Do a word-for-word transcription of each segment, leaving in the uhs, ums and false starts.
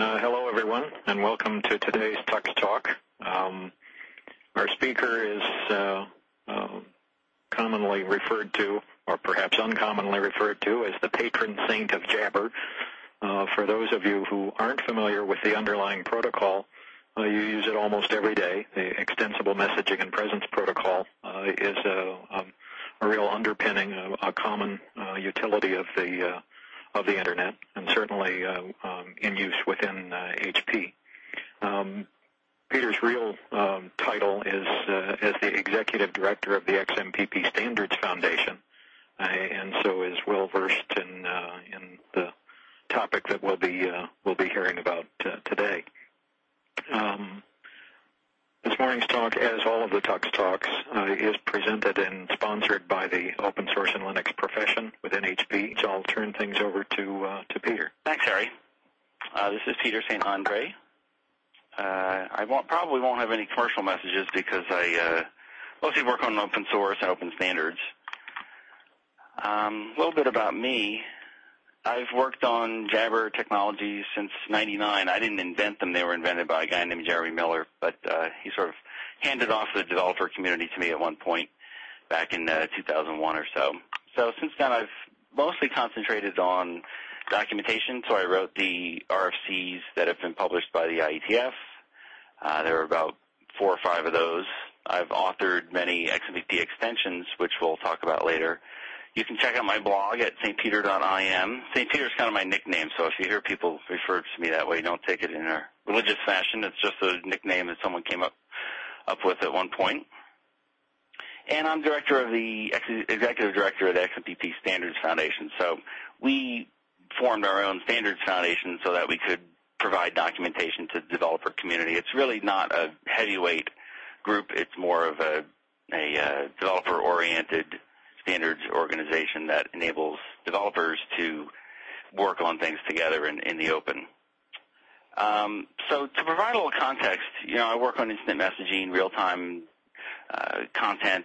uh, hello everyone, and welcome to today's Tux Talk. Um, our speaker is uh, uh, commonly referred to, or perhaps uncommonly referred to, as the patron saint of Jabber. Uh, for those of you who aren't familiar with the underlying protocol, uh, you use it almost every day. The Extensible Messaging and Presence Protocol uh, is a, um, a real underpinning, a, a common uh, utility of the uh, of the Internet, and certainly uh, um, in use within uh, H P. Um, Peter's real um, title is uh, as the Executive Director of the X M P P Standards Foundation, uh, and so is well versed in uh, in the topic that we'll be uh, we'll be hearing about uh, today. Um, this morning's talk, as all of the Tux Talks, uh, is presented and sponsored by the open source and Linux profession within H P. So I'll turn things over to uh, to Peter. Thanks, Harry. Uh, this is Peter Saint Andre. Uh, I won't, probably won't have any commercial messages because I uh, mostly work on open source and open standards. Um, a little bit about me. I've worked on Jabber technologies since ninety-nine. I didn't invent them. They were invented by a guy named Jerry Miller, but uh, he sort of handed off the developer community to me at one point back in uh, two thousand one or so. So since then, I've mostly concentrated on documentation. So I wrote the R F Cs that have been published by the I E T F. Uh, there are about four or five of those. I've authored many X M P P extensions, which we'll talk about later. You can check out my blog at st peter dot i m. Saint Peter is kind of my nickname, so if you hear people refer to me that way, don't take it in a religious fashion. It's just a nickname that someone came up up with at one point. And I'm director of the executive director of the X M P P Standards Foundation. So we formed our own standards foundation so that we could provide documentation to the developer community. It's really not a heavyweight group. It's more of a, a uh, developer-oriented standards organization that enables developers to work on things together in, in the open. Um, so to provide a little context, you know, I work on instant messaging, real-time uh, content.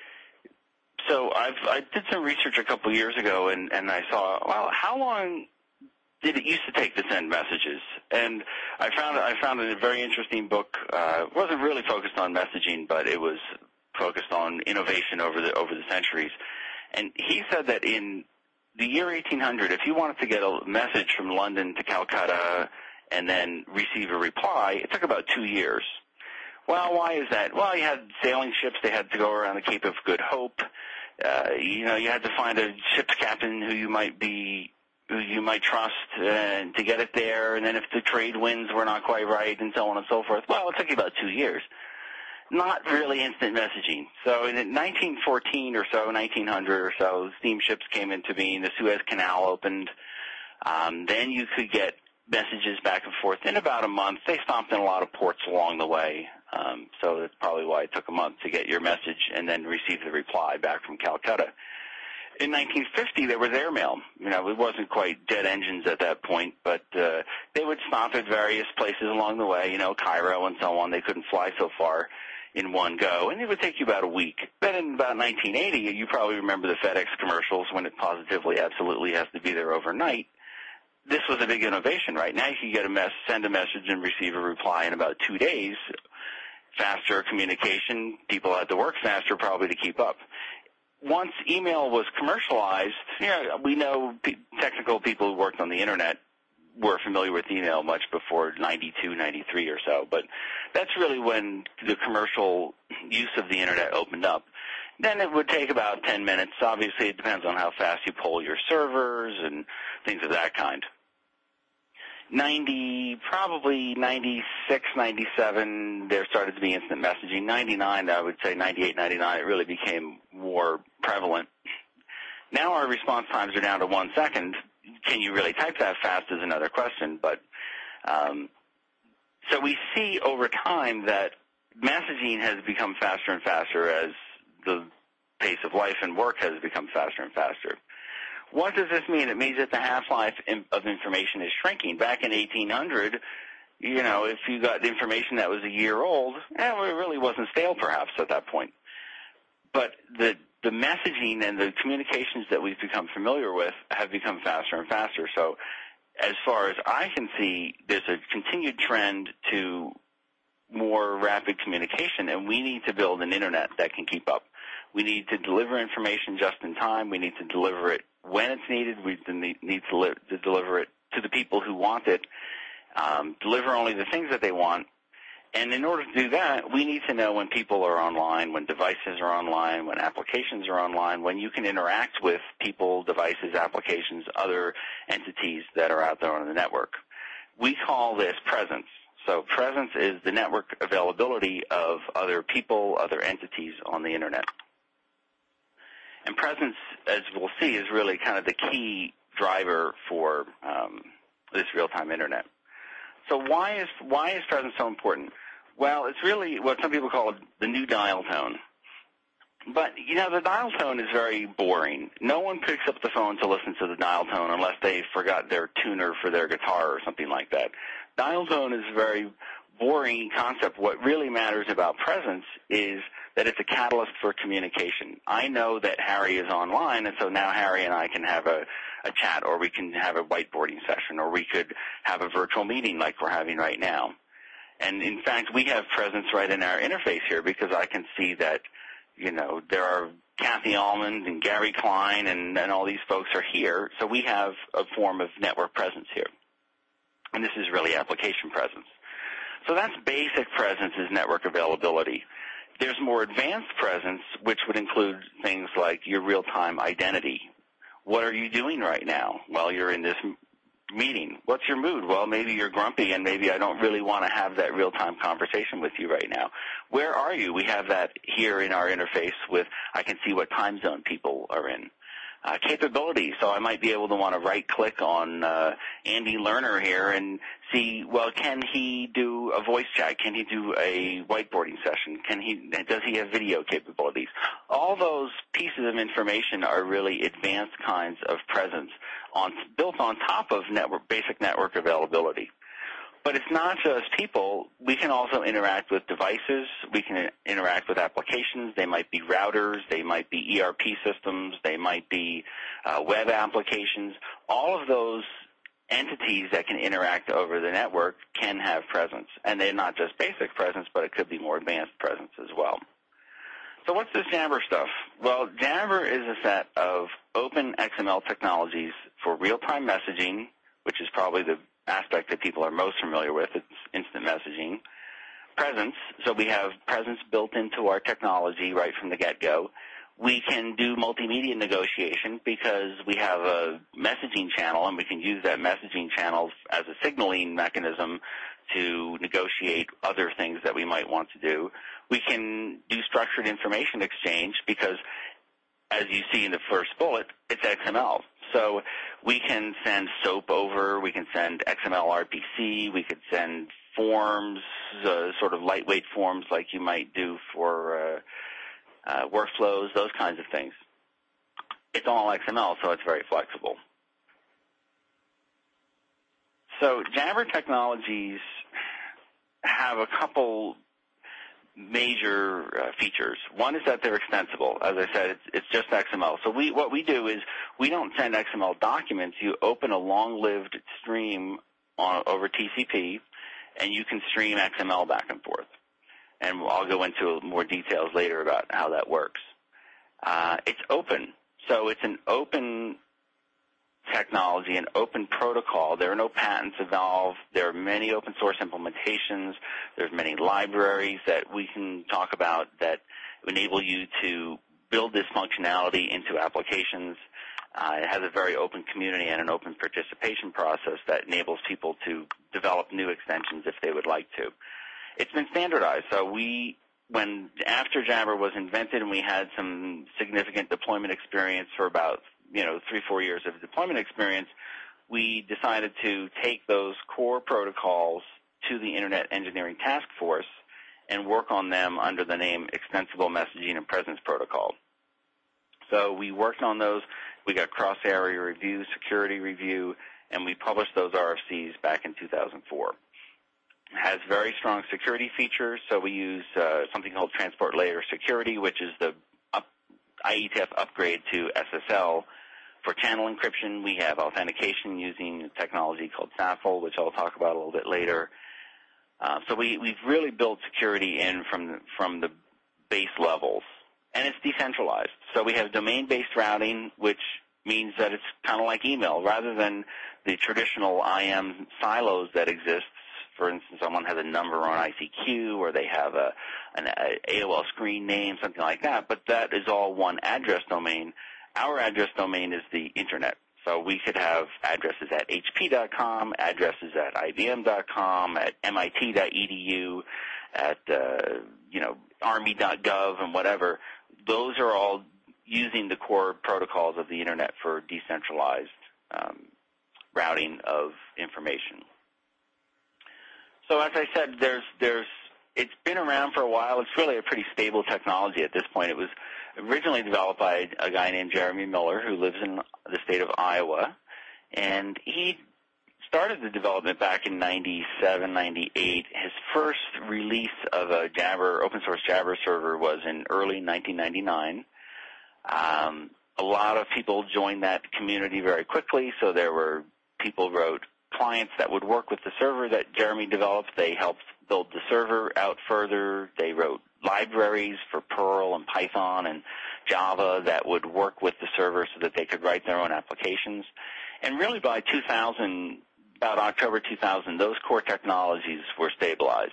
So I've, I did some research a couple of years ago, and, and I saw, well, how long did it used to take to send messages? And I found I found a very interesting book. Uh, it wasn't really focused on messaging, but it was focused on innovation over the over the centuries. And he said that in the year eighteen hundred, if you wanted to get a message from London to Calcutta and then receive a reply, it took about two years. Well, why is that? Well, you had sailing ships. They had to go around the Cape of Good Hope. Uh, you know, you had to find a ship's captain who you might be, who you might trust uh, to get it there. And then if the trade winds were not quite right and so on and so forth, well, it took you about two years. Not really instant messaging. So in nineteen fourteen or so, nineteen hundred or so, steamships came into being. The Suez Canal opened. Um, then you could get messages back and forth in about a month. They stopped in a lot of ports along the way. Um, so that's probably why it took a month to get your message and then receive the reply back from Calcutta. In nineteen fifty, there was airmail. You know, it wasn't quite jet engines at that point, but uh, they would stop at various places along the way, you know, Cairo and so on. They couldn't fly so far in one go, and it would take you about a week. Then in about nineteen eighty, you probably remember the FedEx commercials when it positively, absolutely has to be there overnight. This was a big innovation, right? Now you can get a mess, send a message and receive a reply in about two days. Faster communication. People had to work faster probably to keep up. Once email was commercialized, you know, we know p- technical people who worked on the Internet were familiar with email much before ninety-two, ninety-three or so, but that's really when the commercial use of the Internet opened up. Then it would take about ten minutes. Obviously, it depends on how fast you pull your servers and things of that kind. ninety, probably ninety-six, ninety-seven, there started to be instant messaging. ninety-nine, I would say ninety-eight, ninety-nine, it really became more prevalent. Now our response times are down to one second. Can you really type that fast is another question. But um, so we see over time that messaging has become faster and faster as the pace of life and work has become faster and faster. What does this mean? It means that the half-life of information is shrinking. Back in eighteen hundred, you know, if you got information that was a year old, eh, it really wasn't stale perhaps at that point. But the the messaging and the communications that we've become familiar with have become faster and faster. So as far as I can see, there's a continued trend to more rapid communication, and we need to build an internet that can keep up. We need to deliver information just in time. We need to deliver it when it's needed. We need to, li- to deliver it to the people who want it, um, deliver only the things that they want. And in order to do that, we need to know when people are online, when devices are online, when applications are online, when you can interact with people, devices, applications, other entities that are out there on the network. We call this presence. So presence is the network availability of other people, other entities on the Internet. And presence, as we'll see, is really kind of the key driver for um, this real-time Internet. So why is why is presence so important? Well, it's really what some people call the new dial tone. But, you know, the dial tone is very boring. No one picks up the phone to listen to the dial tone unless they forgot their tuner for their guitar or something like that. Dial tone is a very boring concept. What really matters about presence is that it's a catalyst for communication. I know that Harry is online, and so now Harry and I can have a, a chat, or we can have a whiteboarding session, or we could have a virtual meeting like we're having right now. And, in fact, we have presence right in our interface here because I can see that, you know, there are Kathy Almond and Gary Klein and, and all these folks are here, so we have a form of network presence here. And this is really application presence. So that's basic presence, is network availability. There's more advanced presence, which would include things like your real-time identity. What are you doing right now while you're in this meeting? What's your mood? Well, maybe you're grumpy and maybe I don't really want to have that real-time conversation with you right now. Where are you? We have that here in our interface with, I can see what time zone people are in. Uh, capability, so I might be able to want to right-click on uh, Andy Lerner here and see, well, can he do a voice chat? Can he do a whiteboarding session? Can he? Does he have video capabilities? All those pieces of information are really advanced kinds of presence on, built on top of network, basic network availability. But it's not just people. We can also interact with devices. We can interact with applications. They might be routers. They might be E R P systems. They might be uh, web applications. All of those entities that can interact over the network can have presence. And they're not just basic presence, but it could be more advanced presence as well. So what's this Jabber stuff? Well, Jabber is a set of open X M L technologies for real-time messaging, which is probably the aspect that people are most familiar with. It's instant messaging. Presence, so we have presence built into our technology right from the get-go. We can do multimedia negotiation because we have a messaging channel, and we can use that messaging channel as a signaling mechanism to negotiate other things that we might want to do. We can do structured information exchange because, as you see in the first bullet, it's X M L. So we can send SOAP over, we can send X M L R P C, we could send forms, uh, sort of lightweight forms like you might do for uh, uh, workflows, those kinds of things. It's all X M L, so it's very flexible. So Jabber Technologies have a couple major uh, features. One is that they're extensible. As I said, it's, it's just X M L. So we, what we do is we don't send X M L documents. You open a long-lived stream on, over T C P, and you can stream X M L back and forth. And I'll go into more details later about how that works. Uh, it's open. So it's an open technology, an open protocol. There are no patents involved. There are many open source implementations. There's many libraries that we can talk about that enable you to build this functionality into applications. Uh, it has a very open community and an open participation process that enables people to develop new extensions if they would like to. It's been standardized. So we, when after Jabber was invented and we had some significant deployment experience for about you know, three, four years of deployment experience, we decided to take those core protocols to the Internet Engineering Task Force and work on them under the name Extensible Messaging and Presence Protocol. So we worked on those. We got cross-area review, security review, and we published those R F Cs back in two thousand four. It has very strong security features, so we use uh, something called Transport Layer Security, which is the I E T F upgrade to S S L. For channel encryption, we have authentication using a technology called S A F L, which I'll talk about a little bit later. Uh, so we, we've really built security in from the, from the base levels, and it's decentralized. So we have domain-based routing, which means that it's kind of like email. Rather than the traditional I M silos that exist, for instance, someone has a number on I C Q or they have a, an A O L screen name, something like that, but that is all one address domain. Our address domain is the Internet. So we could have addresses at H P dot com, addresses at I B M dot com, at M I T dot E D U, at, uh, you know, Army dot gov and whatever. Those are all using the core protocols of the Internet for decentralized um, routing of information. So as I said, there's, there's, it's been around for a while. It's really a pretty stable technology at this point. It was originally developed by a guy named Jeremy Miller who lives in the state of Iowa, and he started the development back in ninety-seven, ninety-eight. His first release of a Jabber, open source Jabber server was in early nineteen ninety-nine. Um, a lot of people joined that community very quickly, so there were people wrote clients that would work with the server that Jeremy developed. They helped build the server out further. They wrote libraries for Perl and Python and Java that would work with the server so that they could write their own applications. And really by two thousand, about October two thousand, those core technologies were stabilized.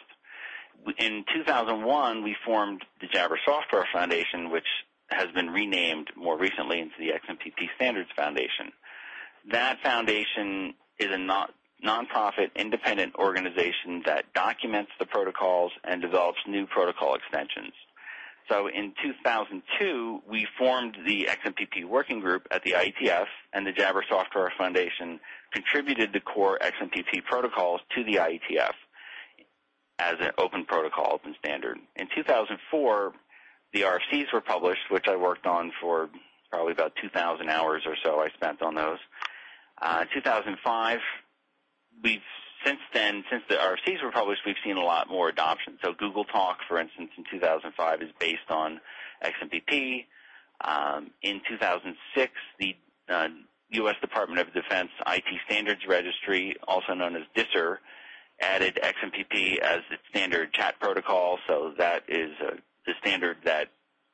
In two thousand one, we formed the Jabber Software Foundation, which has been renamed more recently into the X M P P Standards Foundation. That foundation is a non- nonprofit independent organization that documents the protocols and develops new protocol extensions. So in two thousand two, we formed the X M P P working group at the I E T F, and the Jabber Software Foundation contributed the core X M P P protocols to the I E T F as an open protocol, open standard. In two thousand four, the R F Cs were published, which I worked on for probably about two thousand hours or so I spent on those. Uh, two thousand five, we've since then, since the R F Cs were published, we've seen a lot more adoption. So Google Talk, for instance, in two thousand five is based on X M P P. Um, in two thousand six, the uh, U S Department of Defense I T Standards Registry, also known as D I S R, added X M P P as its standard chat protocol. So that is uh, the standard that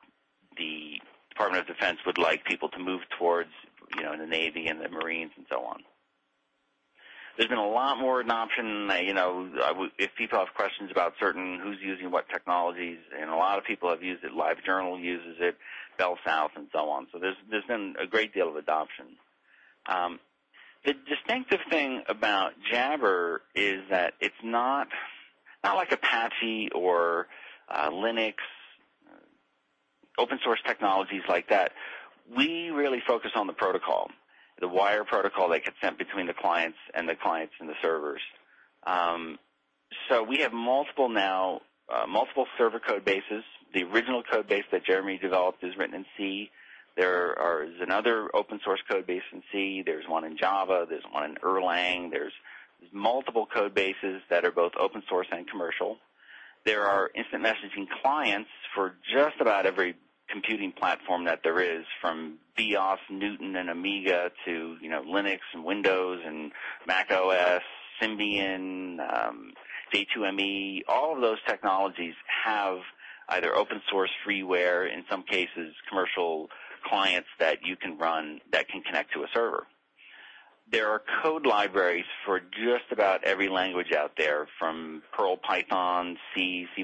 the Department of Defense would like people to move towards, you know, in the Navy and the Marines and so on. There's been a lot more adoption. You know, if people have questions about certain who's using what technologies, and a lot of people have used it. LiveJournal uses it, Bell South, and so on. So there's there's been a great deal of adoption. Um, the distinctive thing about Jabber is that it's not not like Apache or uh, Linux, uh, open source technologies like that. We really focus on the protocol, the wire protocol that gets sent between the clients and the clients and the servers. Um, so we have multiple now, uh, multiple server code bases. The original code base that Jeremy developed is written in C. There are, is another open source code base in C. There's one in Java. There's one in Erlang. There's, there's multiple code bases that are both open source and commercial. There are instant messaging clients for just about every computing platform that there is, from BIOS, Newton, and Amiga to, you know, Linux and Windows and Mac O S, Symbian, um, J two M E. All of those technologies have either open source freeware, in some cases commercial clients that you can run that can connect to a server. There are code libraries for just about every language out there, from Perl, Python, C, C++,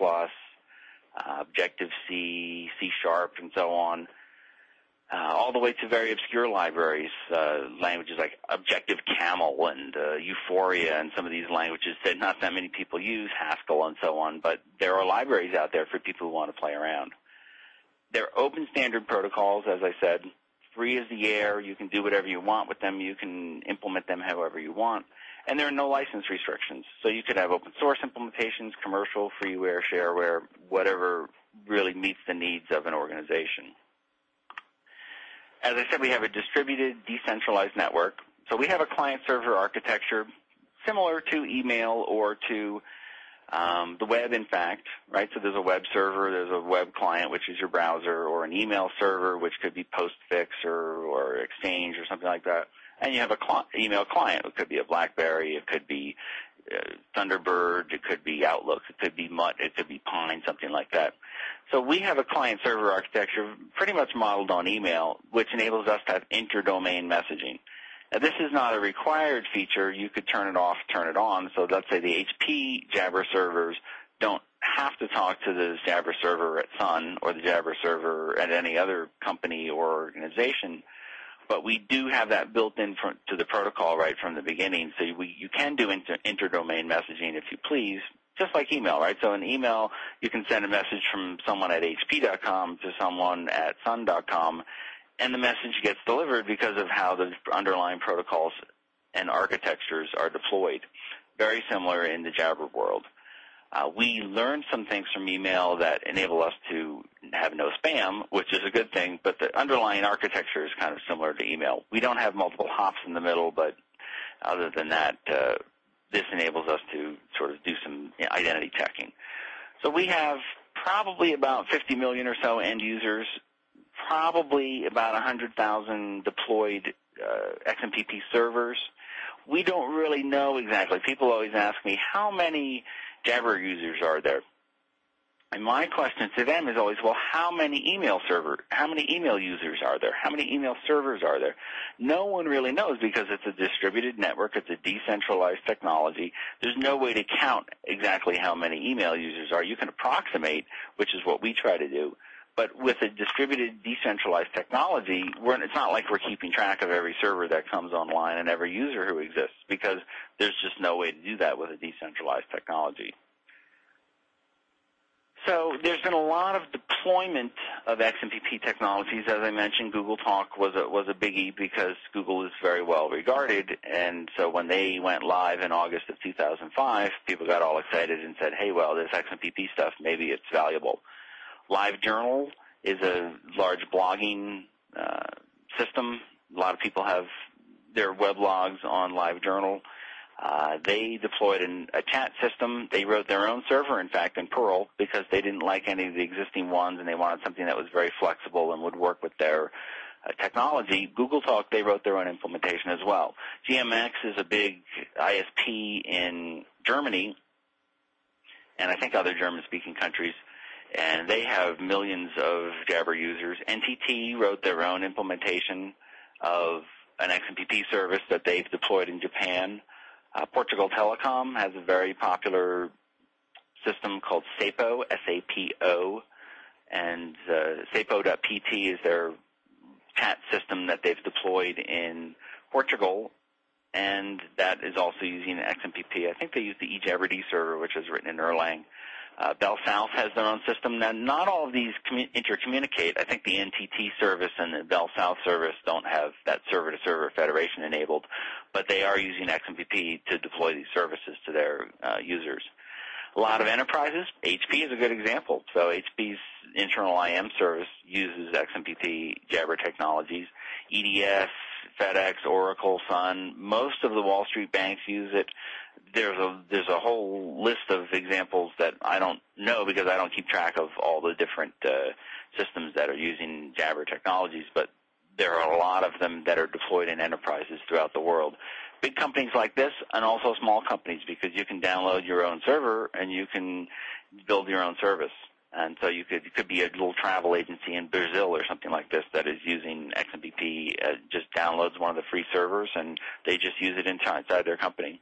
Uh, Objective-C, C-Sharp, and so on, uh, all the way to very obscure libraries, uh, languages like Objective-Camel and uh, Euphoria, and some of these languages that not that many people use, Haskell and so on, but there are libraries out there for people who want to play around. They're open standard protocols, as I said, free as the air. You can do whatever you want with them. You can implement them however you want. And there are no license restrictions. So you could have open source implementations, commercial, freeware, shareware, whatever really meets the needs of an organization. As I said, we have a distributed, decentralized network. So we have a client-server architecture similar to email or to um, the web, in fact, right? So there's a web server, there's a web client, which is your browser, or an email server, which could be Postfix or, or Exchange or something like that. And you have a cl- email client. It could be a BlackBerry. It could be, uh, Thunderbird, it could be Outlook, it could be Mutt, it could be Pine, something like that. So we have a client-server architecture pretty much modeled on email, which enables us to have inter-domain messaging. Now, this is not a required feature. You could turn it off, turn it on. So let's say the H P Jabber servers don't have to talk to the Jabber server at Sun or the Jabber server at any other company or organization, but we do have that built in from, to the protocol right from the beginning. So we, you can do inter, inter-domain messaging if you please, just like email, right? So in email, you can send a message from someone at H P dot com to someone at Sun dot com, and the message gets delivered because of how the underlying protocols and architectures are deployed. Very similar in the Jabber world. Uh, we learned some things from email that enable us to have no spam, which is a good thing, but the underlying architecture is kind of similar to email. We don't have multiple hops in the middle, but other than that, uh, this enables us to sort of do some identity checking. So we have probably about fifty million or so end users, probably about one hundred thousand deployed uh, X M P P servers. We don't really know exactly. People always ask me, how many Jabber users are there? And my question to them is always, well, how many email server, how many email users are there? How many email servers are there? No one really knows because it's a distributed network. It's a decentralized technology. There's no way to count exactly how many email users are. You can approximate, which is what we try to do. But with a distributed, decentralized technology, we're, it's not like we're keeping track of every server that comes online and every user who exists, because there's just no way to do that with a decentralized technology. So there's been a lot of deployment of X M P P technologies. As I mentioned, Google Talk was a, was a biggie because Google is very well regarded. And so when they went live in August of two thousand five, people got all excited and said, hey, well, this X M P P stuff, maybe it's valuable. LiveJournal is a large blogging uh, system. A lot of people have their weblogs on LiveJournal. Uh, they deployed an, a chat system. They wrote their own server, in fact, in Perl, because they didn't like any of the existing ones, and they wanted something that was very flexible and would work with their uh, technology. Google Talk, they wrote their own implementation as well. G M X is a big I S P in Germany, and I think other German-speaking countries, and they have millions of Jabber users. N T T wrote their own implementation of an X M P P service that they've deployed in Japan. Uh, Portugal Telecom has a very popular system called SAPO, S A P O, and uh, sapo dot P T is their chat system that they've deployed in Portugal, and that is also using X M P P. I think they use the eJabberD server, which is written in Erlang. Uh, Bell South has their own system. Now, not all of these commu- intercommunicate. I think the N T T service and the Bell South service don't have that server-to-server federation enabled, but they are using X M P P to deploy these services to their uh, users. A lot of enterprises, H P is a good example. So H P's internal I M service uses X M P P Jabber technologies. E D S, FedEx, Oracle, Sun, most of the Wall Street banks use it. There's a there's a whole list of examples that I don't know because I don't keep track of all the different uh, systems that are using Jabber technologies, but there are a lot of them that are deployed in enterprises throughout the world. Big companies like this, and also small companies, because you can download your own server and you can build your own service. And so you could, it could be a little travel agency in Brazil or something like this that is using X M P P, uh, just downloads one of the free servers, and they just use it inside their company.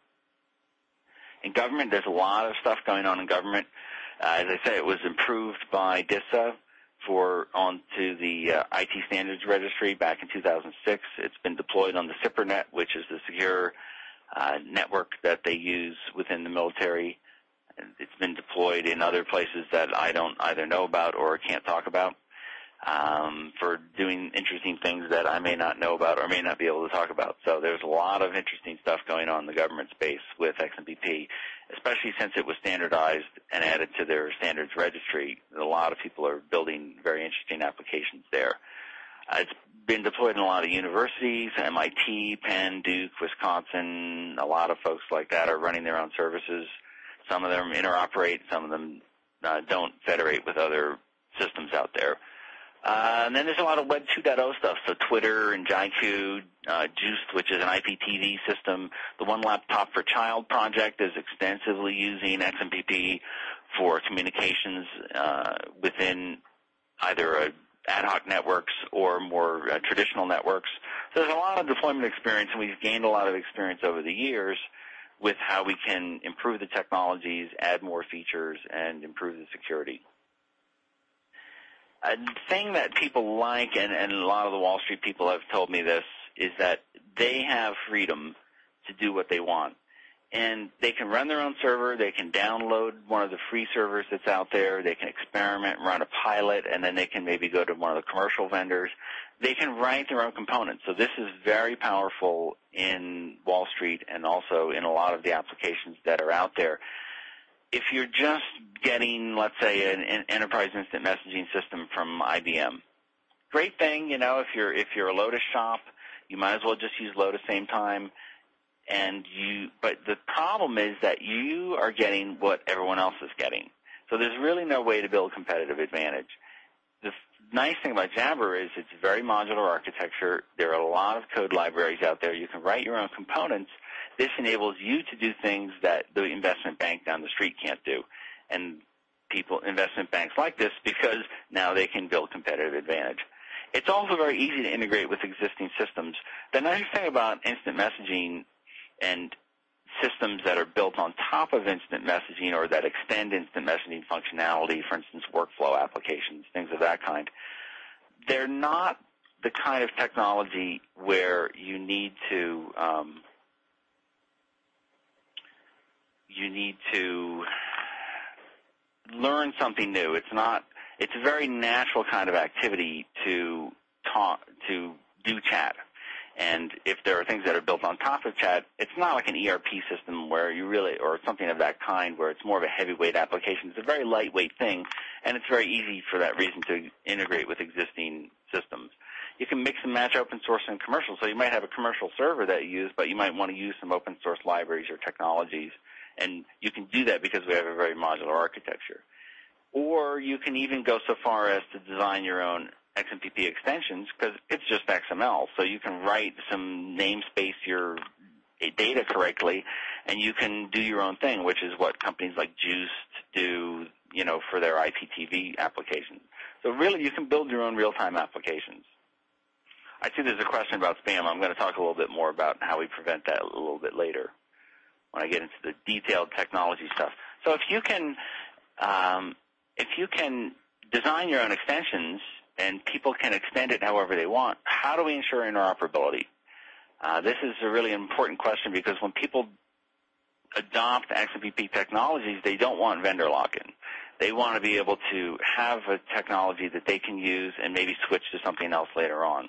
In government, there's a lot of stuff going on in government. Uh, as I say, it was improved by DISA for onto the uh, I T Standards Registry back in two thousand six. It's been deployed on the CIPRNet, which is the secure uh, network that they use within the military. It's been deployed in other places that I don't either know about or can't talk about um, for doing interesting things that I may not know about or may not be able to talk about. So there's a lot of interesting stuff going on in the government space with X M P P, especially since it was standardized and added to their standards registry. A lot of people are building very interesting applications there. Uh, it's been deployed in a lot of universities, M I T, Penn, Duke, Wisconsin. A lot of folks like that are running their own services. Some of them interoperate, some of them uh, don't federate with other systems out there. Uh, and then there's a lot of Web two point oh stuff, so Twitter and JiQ, uh, Juiced, which is an I P T V system. The One Laptop for Child project is extensively using X M P P for communications uh, within either a ad hoc networks or more uh, traditional networks. So there's a lot of deployment experience, and we've gained a lot of experience over the years with how we can improve the technologies, add more features, and improve the security. A thing that people like, and, and a lot of the Wall Street people have told me this, is that they have freedom to do what they want. And they can run their own server, they can download one of the free servers that's out there, they can experiment, run a pilot, and then they can maybe go to one of the commercial vendors. They can write their own components. So this is very powerful in Wall Street and also in a lot of the applications that are out there. If you're just getting, let's say, an, an enterprise instant messaging system from I B M, great thing, you know, if you're if you're a Lotus shop, you might as well just use Lotus same time. And you, but the problem is that you are getting what everyone else is getting. So there's really no way to build competitive advantage. The nice thing about Jabber is it's very modular architecture. There are a lot of code libraries out there. You can write your own components. This enables you to do things that the investment bank down the street can't do. And people, investment banks like this because now they can build competitive advantage. It's also very easy to integrate with existing systems. The nice thing about instant messaging and systems that are built on top of instant messaging or that extend instant messaging functionality, for instance, workflow applications, things of that kind, they're not the kind of technology where you need to um, you need to learn something new. It's not. It's a very natural kind of activity to talk to do chat. And if there are things that are built on top of chat, it's not like an E R P system where you really, or something of that kind where it's more of a heavyweight application. It's a very lightweight thing, and it's very easy for that reason to integrate with existing systems. You can mix and match open source and commercial. So you might have a commercial server that you use, but you might want to use some open source libraries or technologies. And you can do that because we have a very modular architecture. Or you can even go so far as to design your own X M P P extensions because it's just X M L. So you can write some namespace your data correctly, and you can do your own thing, which is what companies like Juiced do, you know, for their I P T V applications. So really, you can build your own real-time applications. I see there's a question about spam. I'm going to talk a little bit more about how we prevent that a little bit later when I get into the detailed technology stuff. So if you can, um, if you can design your own extensions and people can extend it however they want, how do we ensure interoperability? Uh, this is a really important question because when people adopt X M P P technologies, they don't want vendor lock-in. They want to be able to have a technology that they can use and maybe switch to something else later on.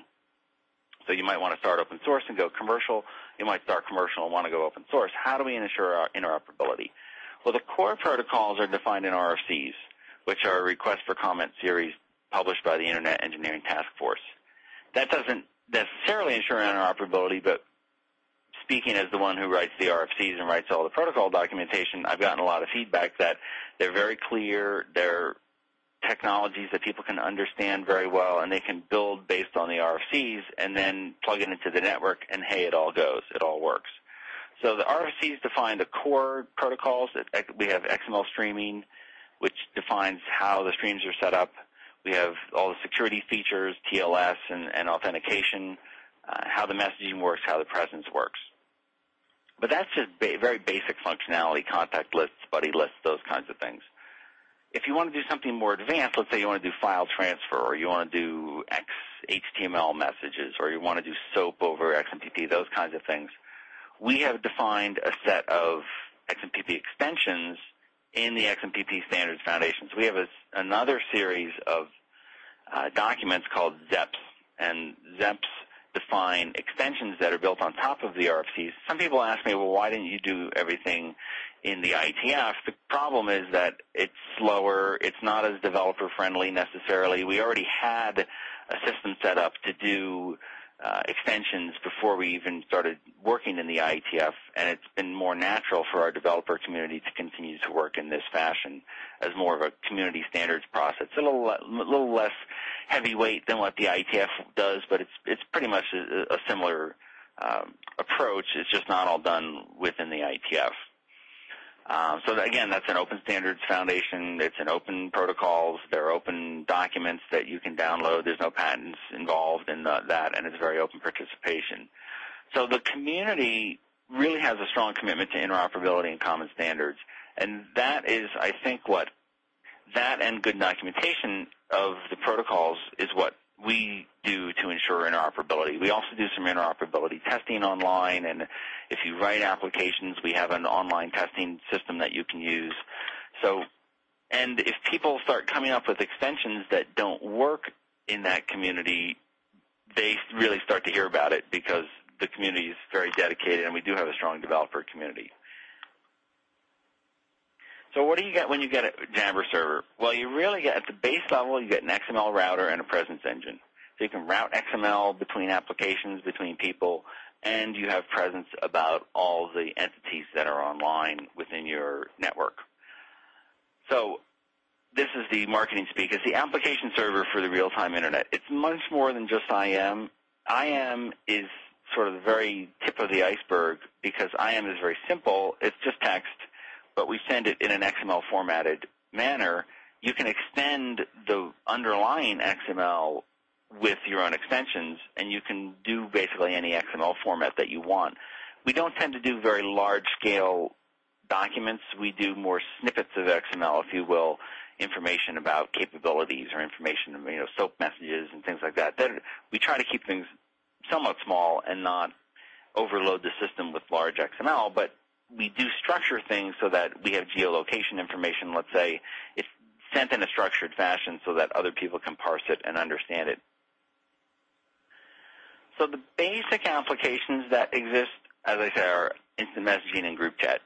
So you might want to start open source and go commercial. You might start commercial and want to go open source. How do we ensure our interoperability? Well, the core protocols are defined in R F Cs, which are request for comment series published by the Internet Engineering Task Force. That doesn't necessarily ensure interoperability, but speaking as the one who writes the R F Cs and writes all the protocol documentation, I've gotten a lot of feedback that they're very clear, they're technologies that people can understand very well, and they can build based on the R F Cs and then plug it into the network, and hey, it all goes, it all works. So the R F Cs define the core protocols. We have X M L streaming, which defines how the streams are set up. We have all the security features, T L S and, and authentication, uh, how the messaging works, how the presence works. But that's just ba- very basic functionality, contact lists, buddy lists, those kinds of things. If you want to do something more advanced, let's say you want to do file transfer, or you want to do X H T M L messages, or you want to do SOAP over X M P P, those kinds of things, we have defined a set of X M P P extensions in the X M P P Standards Foundation. So we have a, another series of uh, documents called Z E Ps, and Z E Ps define extensions that are built on top of the R F Cs. Some people ask me, well, why didn't you do everything in the I T F? The problem is that it's slower. It's not as developer-friendly necessarily. We already had a system set up to do uh, extensions before we even started working in the I E T F, and it's been more natural for our developer community to continue to work in this fashion as more of a community standards process. It's a little, a little less heavyweight than what the I E T F does, but it's it's pretty much a, a similar um, approach. It's just not all done within the I E T F. Um, so that, again, that's an open standards foundation. It's an open protocols. There are open documents that you can download. There's no patents involved in the, that, and it's very open participation. So the community really has a strong commitment to interoperability and common standards, and that is, I think, what that and good documentation of the protocols is what we do to ensure interoperability. We also do some interoperability testing online, and if you write applications, we have an online testing system that you can use. So, and if people start coming up with extensions that don't work in that community, they really start to hear about it because the community is very dedicated, and we do have a strong developer community. So what do you get when you get a Jabber server? Well, you really get, at the base level, you get an X M L router and a presence engine. So you can route X M L between applications, between people, and you have presence about all the entities that are online within your network. So this is the marketing speak. It's the application server for the real-time Internet. It's much more than just I M. I M is sort of the very tip of the iceberg because I M is very simple. It's just text, but we send it in an X M L formatted manner. You can extend the underlying X M L with your own extensions, and you can do basically any X M L format that you want. We don't tend to do very large-scale documents. We do more snippets of X M L, if you will, information about capabilities or information, you know, SOAP messages and things like that. That we try to keep things somewhat small and not overload the system with large X M L, but we do structure things so that we have geolocation information, let's say. It's sent in a structured fashion so that other people can parse it and understand it. So the basic applications that exist, as I say, are instant messaging and group chat.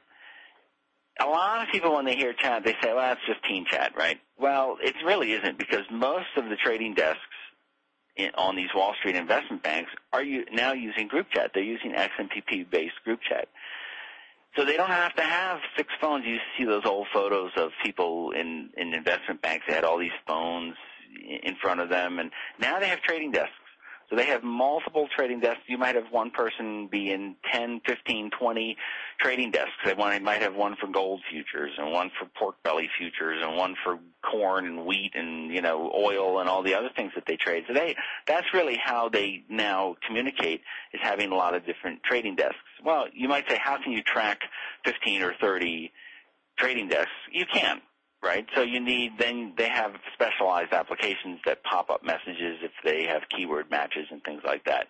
A lot of people, when they hear chat, they say, well, that's just teen chat, right? Well, it really isn't, because most of the trading desks in, on these Wall Street investment banks are you, now using group chat. They're using X M P P-based group chat. So they don't have to have six phones. You see those old photos of people in, in investment banks. They had all these phones in front of them, and now they have trading desks. So they have multiple trading desks. You might have one person be in ten, fifteen, twenty trading desks. They might have one for gold futures and one for pork belly futures and one for corn and wheat and, you know, oil and all the other things that they trade. So they, that's really how they now communicate, is having a lot of different trading desks. Well, you might say, how can you track fifteen or thirty trading desks? You can. Right, so you need, then they have specialized applications that pop up messages if they have keyword matches and things like that.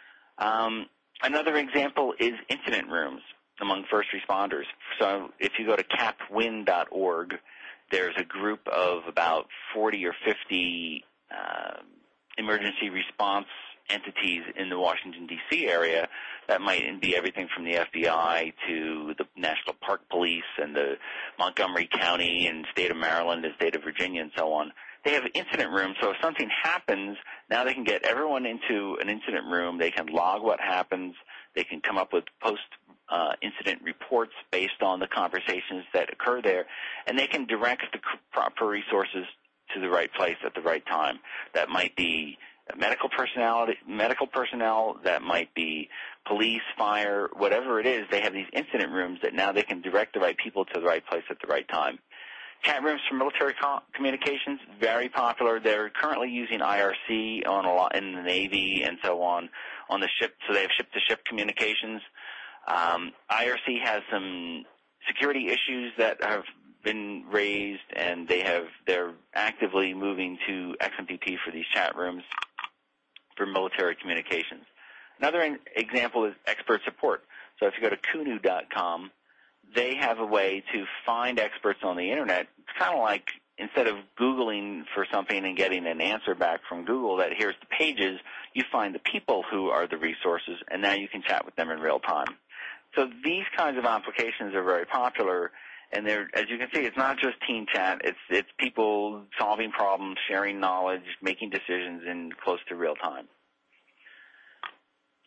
Um, another example is incident rooms among first responders. So if you go to capwin dot org, there's a group of about forty or fifty uh, emergency response entities in the Washington, D C area. That might be everything from the F B I to the National Park Police and the Montgomery County and state of Maryland and state of Virginia and so on. They have incident rooms, so if something happens, now they can get everyone into an incident room. They can log what happens. They can come up with post-incident uh, reports based on the conversations that occur there, and they can direct the proper resources to the right place at the right time. That might be medical personnel, medical personnel, that might be police, fire, whatever it is. They have these incident rooms that now they can direct the right people to the right place at the right time. Chat rooms for military co- communications, very popular. They're currently using I R C on a lot in the Navy and so on on the ship, so they have ship-to-ship communications. Um, I R C has some security issues that have been raised, and they have they're actively moving to X M P P for these chat rooms for military communications. Another in, example is expert support. So if you go to kunu dot com, they have a way to find experts on the Internet. It's kind of like, instead of Googling for something and getting an answer back from Google that here's the pages, you find the people who are the resources, and now you can chat with them in real time. So these kinds of applications are very popular, and they're, as you can see, it's not just teen chat. It's it's people solving problems, sharing knowledge, making decisions in close to real time.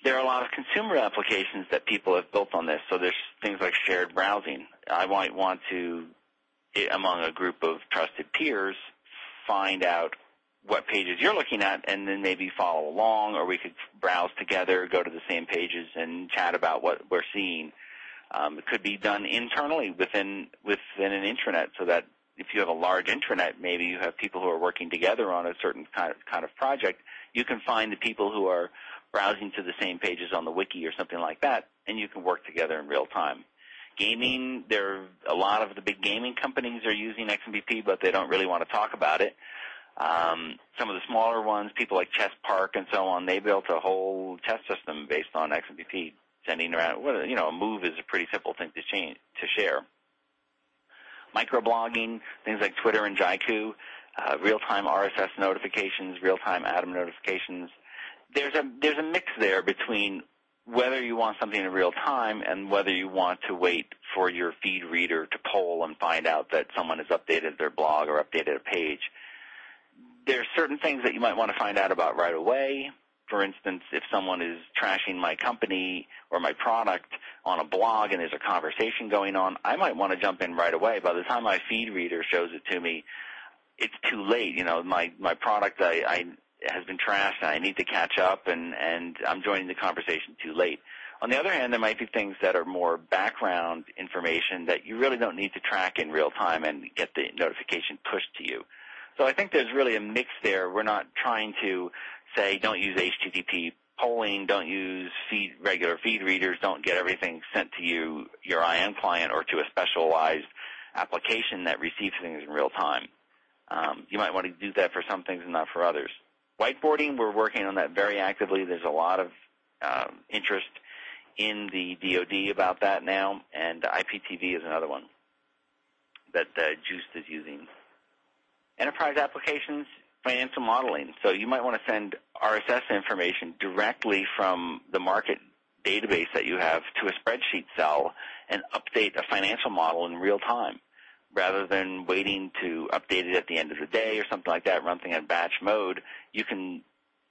there are a lot of consumer applications that people have built on this. So there's things like shared browsing. I might want to, among a group of trusted peers, find out what pages you're looking at and then maybe follow along, or we could browse together, go to the same pages, and chat about what we're seeing. Um, it could be done internally within within an intranet, so that if you have a large intranet, maybe you have people who are working together on a certain kind of, kind of project, you can find the people who are browsing to the same pages on the wiki or something like that, and you can work together in real time. Gaming, there are a lot of the big gaming companies are using X M P P, but they don't really want to talk about it. Um, some of the smaller ones, people like Chess Park and so on, they built a whole chess system based on X M P P, sending around. Well, you know, a move is a pretty simple thing to change, to share. Microblogging, things like Twitter and Jaiku, uh, real-time R S S notifications, real-time Atom notifications. There's a there's a mix there between whether you want something in real time and whether you want to wait for your feed reader to poll and find out that someone has updated their blog or updated a page. There's certain things that you might want to find out about right away. For instance, if someone is trashing my company or my product on a blog and there's a conversation going on, I might want to jump in right away. By the time my feed reader shows it to me, it's too late. You know, my, my product I, I has been trashed and I need to catch up, and, and I'm joining the conversation too late. On the other hand, there might be things that are more background information that you really don't need to track in real time and get the notification pushed to you. So I think there's really a mix there. We're not trying to say don't use H T T P polling, don't use feed, regular feed readers, don't get everything sent to you, your I M client, or to a specialized application that receives things in real time. Um, you might want to do that for some things and not for others. Whiteboarding, we're working on that very actively. There's a lot of um, interest in the D O D about that now, and I P T V is another one that uh, Juiced is using. Enterprise applications, financial modeling. So you might want to send R S S information directly from the market database that you have to a spreadsheet cell and update a financial model in real time, rather than waiting to update it at the end of the day or something like that, run things in batch mode. You can,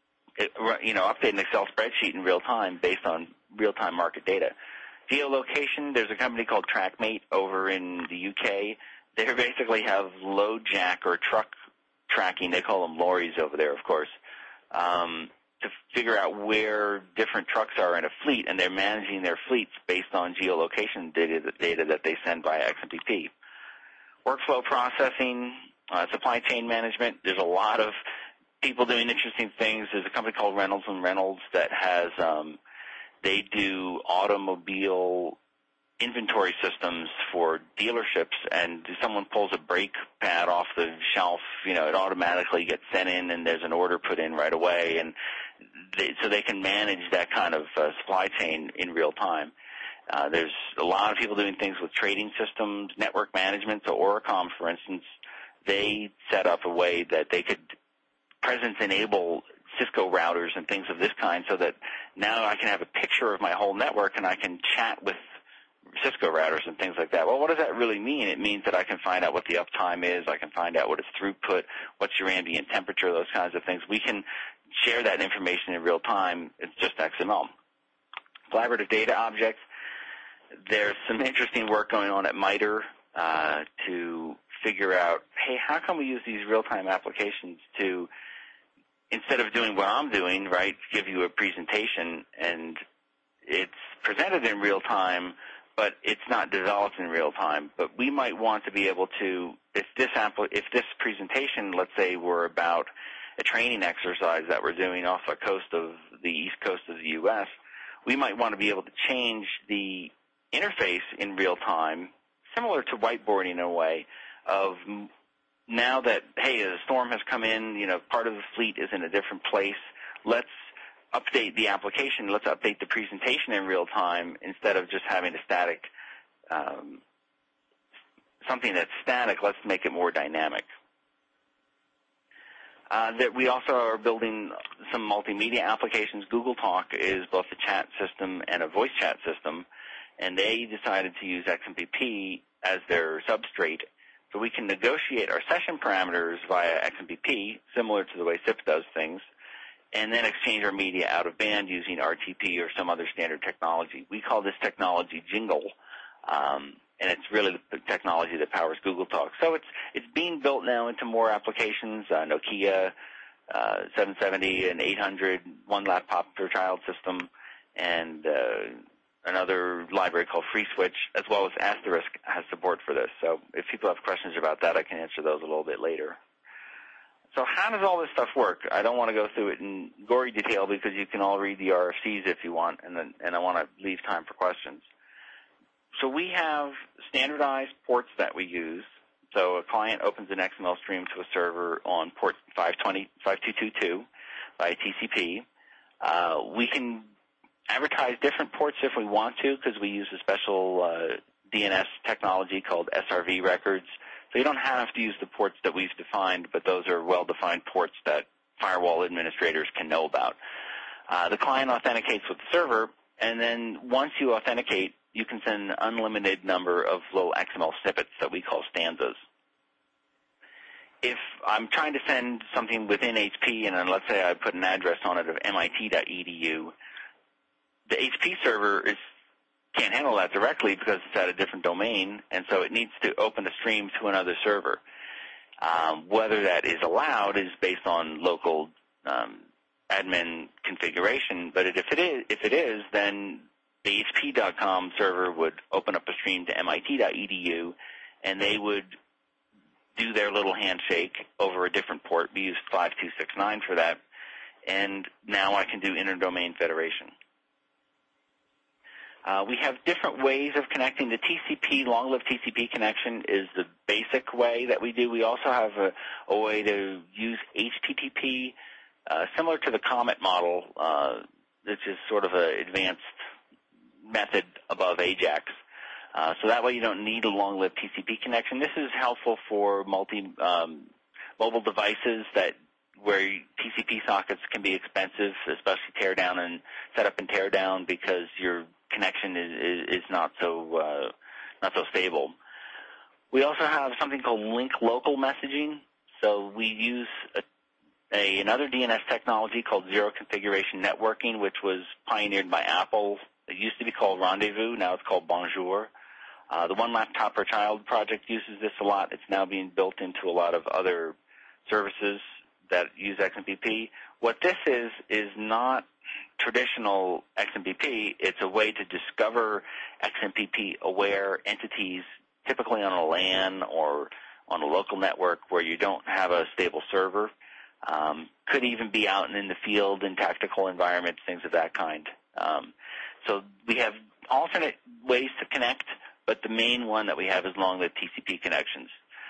you know, update an Excel spreadsheet in real time based on real-time market data. Geolocation, there's a company called TrackMate over in the U K. They basically have load jack or truck tracking. They call them lorries over there, of course, um, to figure out where different trucks are in a fleet, and they're managing their fleets based on geolocation data, data that they send via X M P P. Workflow processing, uh, supply chain management. There's a lot of people doing interesting things. There's a company called Reynolds and Reynolds that has, um, they do automobile inventory systems for dealerships, and if someone pulls a brake pad off the shelf, you know, it automatically gets sent in and there's an order put in right away, and they, so they can manage that kind of uh, supply chain in real time. Uh, there's a lot of people doing things with trading systems, network management. So Oricom, for instance, they set up a way that they could presence enable Cisco routers and things of this kind, so that now I can have a picture of my whole network and I can chat with Cisco routers and things like that. Well, what does that really mean? It means that I can find out what the uptime is, I can find out what its throughput, what's your ambient temperature, those kinds of things. We can share that information in real time. It's just X M L. Collaborative data objects. There's some interesting work going on at MITRE uh, to figure out, hey, how can we use these real-time applications to, instead of doing what I'm doing, right, give you a presentation and it's presented in real time, but it's not developed in real time. But we might want to be able to, if this if this presentation, let's say, were about a training exercise that we're doing off the coast of the east coast of the U S, we might want to be able to change the interface in real time, similar to whiteboarding in a way, of now that, hey, a storm has come in, you know, part of the fleet is in a different place, let's update the application, let's update the presentation in real time instead of just having a static, um, something that's static, let's make it more dynamic. Uh, that we also are building some multimedia applications. Google Talk is both a chat system and a voice chat system, and they decided to use X M P P as their substrate, so we can negotiate our session parameters via X M P P, similar to the way S I P does things, and then exchange our media out of band using R T P or some other standard technology. We call this technology Jingle, um, and it's really the technology that powers Google Talk. So it's it's being built now into more applications, uh, Nokia uh, seven seventy and eight hundred, one laptop per child system, and uh, another library called FreeSwitch, as well as Asterisk has support for this. So if people have questions about that, I can answer those a little bit later. So how does all this stuff work? I don't want to go through it in gory detail because you can all read the R F Cs if you want, and then, and I want to leave time for questions. So we have standardized ports that we use. So a client opens an X M L stream to a server on port five twenty, five two two two by T C P. Uh, we can advertise different ports if we want to because we use a special uh, D N S technology called S R V records. So you don't have to use the ports that we've defined, but those are well-defined ports that firewall administrators can know about. Uh, the client authenticates with the server, and then once you authenticate, you can send an unlimited number of little X M L snippets that we call stanzas. If I'm trying to send something within H P, and then let's say I put an address on it of M I T dot E D U, the H P server is, can't handle that directly because it's at a different domain, and so it needs to open the stream to another server. Um, whether that is allowed is based on local um, admin configuration, but if it is, if it is, then the H P dot com server would open up a stream to M I T dot E D U, and they would do their little handshake over a different port. We use five two six nine for that, and now I can do inter-domain federation. Uh, we have different ways of connecting. The T C P, long-lived T C P connection is the basic way that we do. We also have a, a way to use H T T P, uh, similar to the Comet model, uh, which is sort of an advanced method above AJAX. Uh, so that way you don't need a long-lived T C P connection. This is helpful for multi um, mobile devices that where T C P sockets can be expensive, especially tear down and set up and tear down because your connection is, is, is not so uh, not so stable. We also have something called link local messaging. So we use a, a, another D N S technology called zero configuration networking, which was pioneered by Apple. It used to be called Rendezvous. Now it's called Bonjour. Uh, the One Laptop Per Child project uses this a lot. It's now being built into a lot of other services that use X M P P. What this is is not traditional X M P P. It's a way to discover X M P P-aware entities, typically on a LAN or on a local network where you don't have a stable server. Um, could even be out and in the field in tactical environments, things of that kind. Um, so we have alternate ways to connect, but the main one that we have is long-lived T C P connections.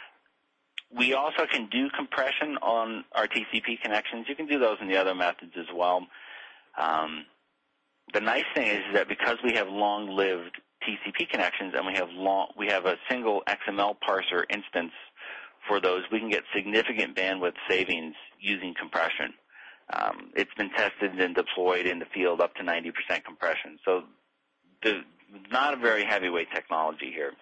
We also can do compression on our T C P connections. You can do those in the other methods as well. Um, the nice thing is that because we have long-lived T C P connections and we have long, we have a single X M L parser instance for those, we can get significant bandwidth savings using compression. Um, it's been tested and deployed in the field up to ninety percent compression. So the, not a very heavyweight technology here.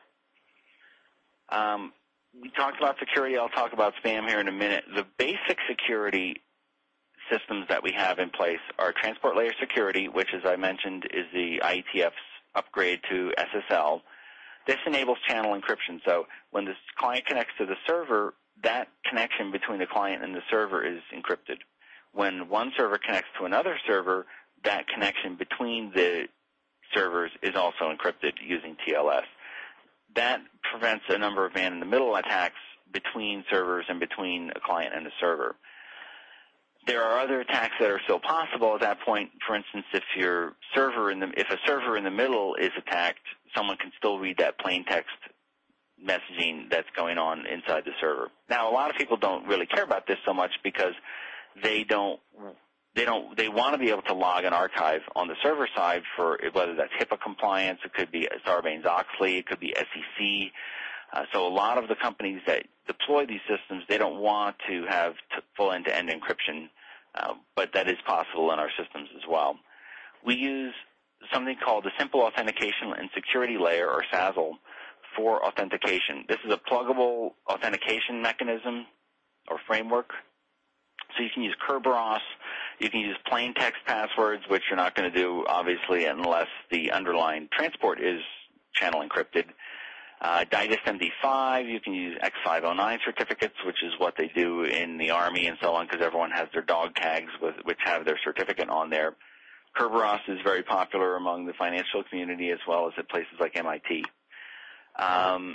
Um, we talked about security. I'll talk about spam here in a minute. The basic security systems that we have in place are transport layer security, which, as I mentioned, is the I E T F's upgrade to S S L. This enables channel encryption. So when the client connects to the server, that connection between the client and the server is encrypted. When one server connects to another server, that connection between the servers is also encrypted using T L S. That prevents a number of man-in-the-middle attacks between servers and between a client and a server. There are other attacks that are still possible at that point. For instance, if your server in the if a server in the middle is attacked, someone can still read that plain text messaging that's going on inside the server. Now, a lot of people don't really care about this so much because they don't they don't they want to be able to log an archive on the server side for whether that's HIPAA compliance, it could be Sarbanes-Oxley, it could be S E C. Uh, so a lot of the companies that deploy these systems, they don't want to have t- full end-to-end encryption, uh, but that is possible in our systems as well. We use something called the Simple Authentication and Security Layer, or S A S L, for authentication. This is a pluggable authentication mechanism or framework. So you can use Kerberos, You can use plain text passwords, which you're not going to do, obviously, unless the underlying transport is channel encrypted. Uh, Digest M D five, you can use X five oh nine certificates, which is what they do in the Army and so on, because everyone has their dog tags with, which have their certificate on there. Kerberos is very popular among the financial community as well as at places like M I T. Um,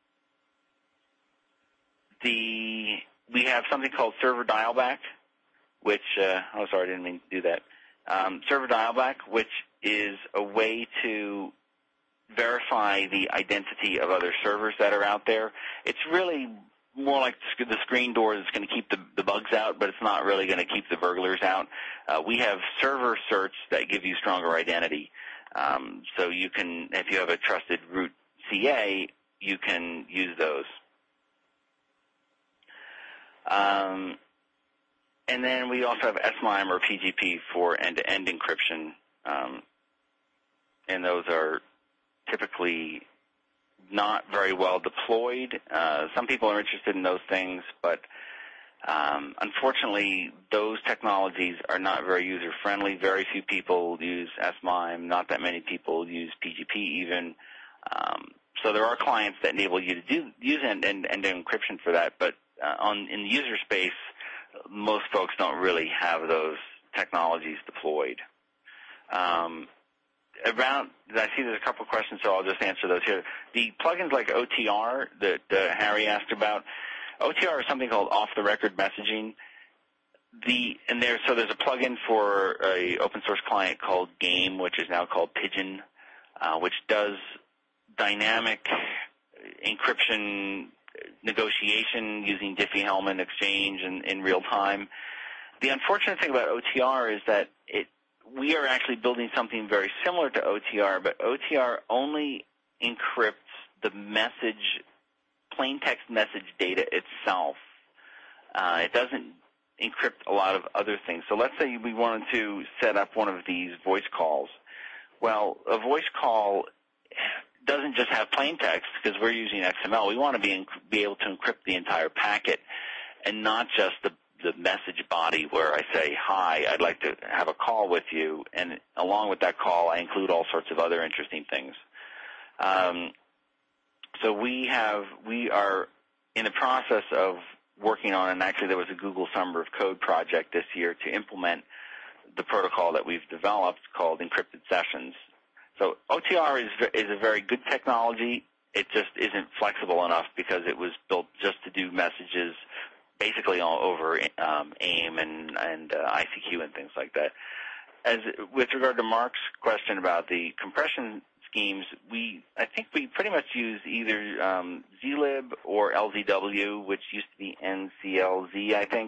the we have something called server dialback, which uh, oh sorry, I didn't mean to do that. Um, server dialback, which is a way to verify the identity of other servers that are out there. It's really more like the screen door that's going to keep the, the bugs out, but it's not really going to keep the burglars out. Uh, we have server certs that give you stronger identity. Um, so you can, if you have a trusted root C A, you can use those. Um, and then we also have S M I M or P G P for end-to-end encryption, um, and those are typically not very well deployed. Uh, some people are interested in those things, but um, unfortunately, those technologies are not very user-friendly. Very few people use S M I M. Not that many people use P G P even. Um, so there are clients that enable you to do, use end-to-end encryption for that, but uh, on in the user space, most folks don't really have those technologies deployed. Um, Around, I see there's a couple of questions, so I'll just answer those here. The plugins like O T R that uh, Harry asked about, O T R is something called off-the-record messaging. The and there, so there's a plugin for a open source client called Game, which is now called Pigeon, uh, which does dynamic encryption negotiation using Diffie-Hellman exchange in, in real time. The unfortunate thing about O T R is that it we are actually building something very similar to O T R, but O T R only encrypts the message, plain text message data itself. Uh, it doesn't encrypt a lot of other things. So let's say we wanted to set up one of these voice calls. Well, a voice call doesn't just have plain text because we're using X M L. We want to be, be able to encrypt the entire packet and not just the the message body where I say, hi, I'd like to have a call with you, and along with that call, I include all sorts of other interesting things. Um, so we have, we are in the process of working on, and actually there was a Google Summer of Code project this year to implement the protocol that we've developed called encrypted sessions. So O T R is, is a very good technology. It just isn't flexible enough because it was built just to do messages basically all over um, AIM and, and uh, I C Q and things like that. As with regard to Mark's question about the compression schemes, we I think we pretty much use either um, zlib or L Z W, which used to be N C L Z, I think.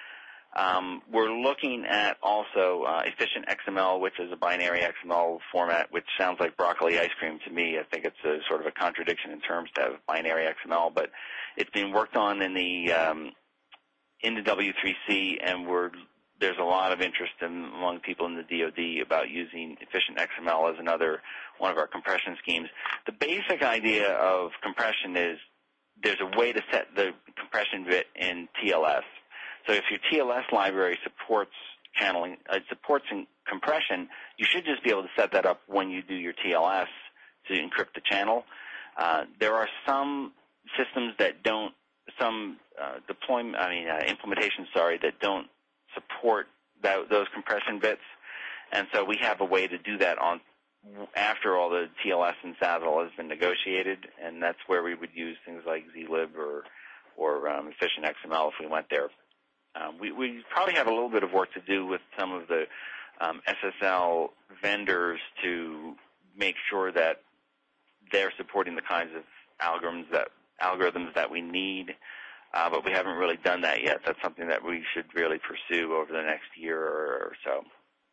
Um, we're looking at also uh, efficient X M L, which is a binary X M L format, which sounds like broccoli ice cream to me. I think it's a sort of a contradiction in terms to have binary X M L, but it's being worked on in the um, in the W three C, and we're, there's a lot of interest in, among people in the D O D about using efficient X M L as another one of our compression schemes. The basic idea of compression is there's a way to set the compression bit in T L S. So if your T L S library supports channeling, uh, supports compression, you should just be able to set that up when you do your T L S to encrypt the channel. Uh, there are some systems that don't, some uh, deployment, I mean, uh, implementations, sorry, that don't support that, those compression bits. And so we have a way to do that on after all the T L S and S A S L has been negotiated, and that's where we would use things like zlib or, or um, efficient X M L if we went there. Um, we, we probably have a little bit of work to do with some of the um, S S L vendors to make sure that they're supporting the kinds of algorithms that algorithms that we need, uh, but we haven't really done that yet. That's something that we should really pursue over the next year or, or so.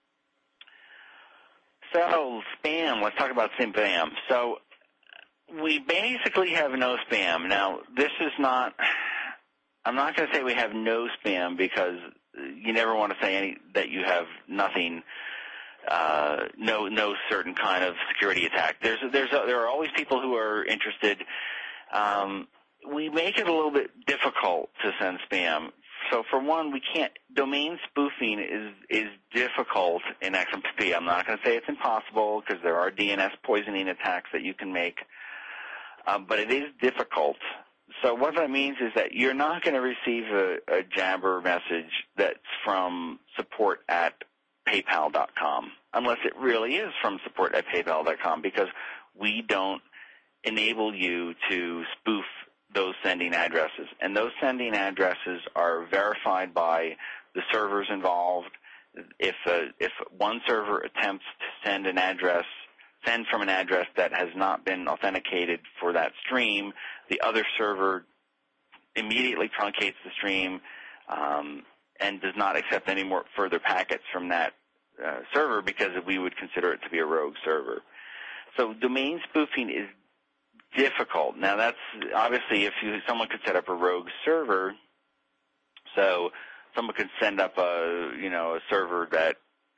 So spam, let's talk about spam. So we basically have no spam. Now, this is not, I'm not going to say we have no spam because you never want to say any, that you have nothing, uh, no no certain kind of security attack. There's, there's, there are always people who are interested. Um, we make it a little bit difficult to send spam So for one, we can't, domain spoofing is, is difficult in X M P P. I'm not going to say it's impossible because there are D N S poisoning attacks that you can make, uh, but it is difficult. So what that means is that you're not going to receive a, a Jabber message that's from support at PayPal dot com unless it really is from support at PayPal dot com, because we don't enable you to spoof those sending addresses. And those sending addresses are verified by the servers involved. If a, if one server attempts to send an address, send from an address that has not been authenticated for that stream, the other server immediately truncates the stream um, and does not accept any more further packets from that uh, server because we would consider it to be a rogue server. So domain spoofing is difficult. Now, that's obviously if you, someone could set up a rogue server, so someone could send up a, you know, a server that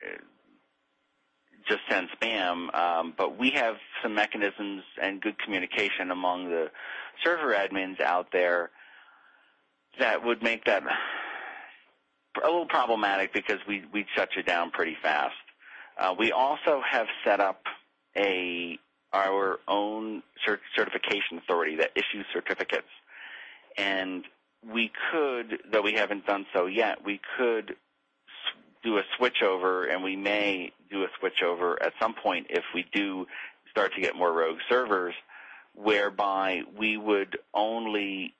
just sends spam, um, but we have some mechanisms and good communication among the server admins out there that would make that a little problematic because we, we'd shut you down pretty fast. Uh, we also have set up a our own cert- certification authority that issues certificates. And we could, though we haven't done so yet, we could s- do a switchover, and we may do a switchover at some point if we do start to get more rogue servers, whereby we would only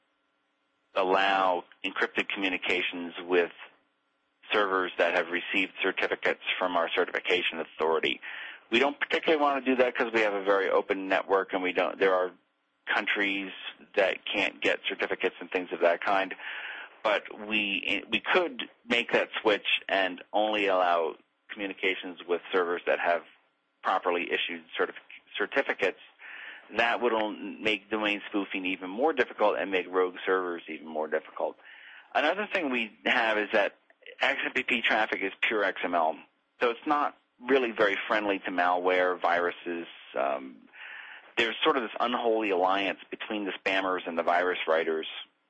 allow encrypted communications with servers that have received certificates from our certification authority. We don't particularly want to do that because we have a very open network, and we don't. There are countries that can't get certificates and things of that kind. But we we could make that switch and only allow communications with servers that have properly issued certif- certificates. That would make domain spoofing even more difficult and make rogue servers even more difficult. Another thing we have is that X M P P traffic is pure X M L, so it's not really very friendly to malware, viruses. Um, there's sort of this unholy alliance between the spammers and the virus writers.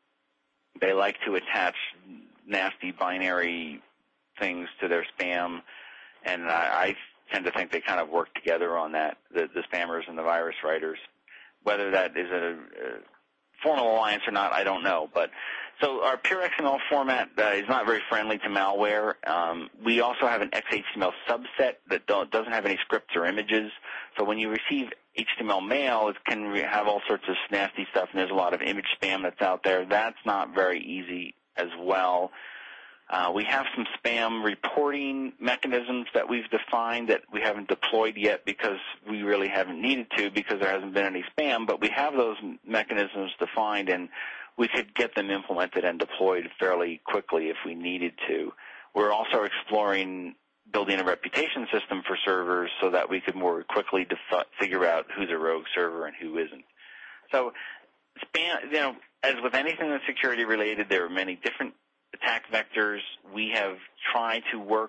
They like to attach nasty binary things to their spam, and I, I tend to think they kind of work together on that, the, the spammers and the virus writers. Whether that is a, a formal alliance or not, I don't know. But so our pure X M L format uh, is not very friendly to malware. Um, we also have an X H T M L subset that don't, doesn't have any scripts or images. So when you receive H T M L mail, it can re- have all sorts of nasty stuff, and there's a lot of image spam that's out there. That's not very easy as well. Uh, we have some spam reporting mechanisms that we've defined that we haven't deployed yet because we really haven't needed to because there hasn't been any spam, but we have those mechanisms defined, and we could get them implemented and deployed fairly quickly if we needed to. We're also exploring building a reputation system for servers so that we could more quickly def- figure out who's a rogue server and who isn't. So, spam, you know, as with anything that's security related, there are many different attack vectors. We have tried to work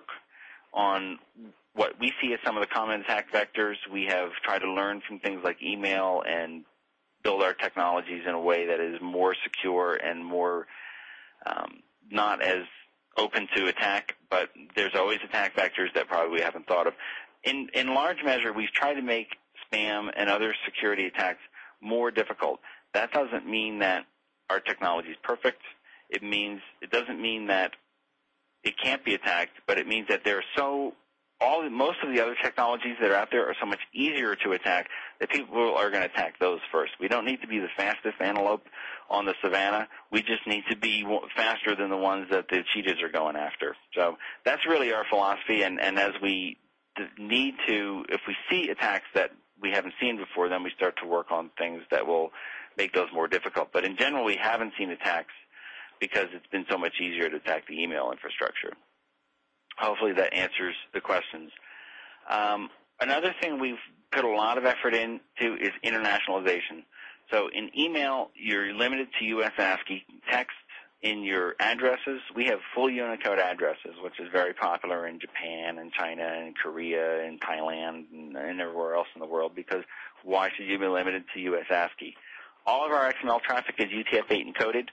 on what we see as some of the common attack vectors. We have tried to learn from things like email and build our technologies in a way that is more secure and more um, not as open to attack, but there's always attack vectors that probably we haven't thought of. In, in large measure, we've tried to make spam and other security attacks more difficult. That doesn't mean that our technology is perfect. It means it doesn't mean that it can't be attacked, but it means that there are so all most of the other technologies that are out there are so much easier to attack that people are going to attack those first. We don't need to be the fastest antelope on the savannah. We just need to be faster than the ones that the cheetahs are going after. So that's really our philosophy, and, and as we need to, if we see attacks that we haven't seen before, then we start to work on things that will make those more difficult. But in general, we haven't seen attacks because it's been so much easier to attack the email infrastructure. Hopefully that answers the questions. Um, another thing we've put a lot of effort into is internationalization. So in email, you're limited to U S ASCII text. In your addresses, we have full Unicode addresses, which is very popular in Japan and China and Korea and Thailand and, and everywhere else in the world, because why should you be limited to U S ASCII? All of our X M L traffic is U T F eight encoded,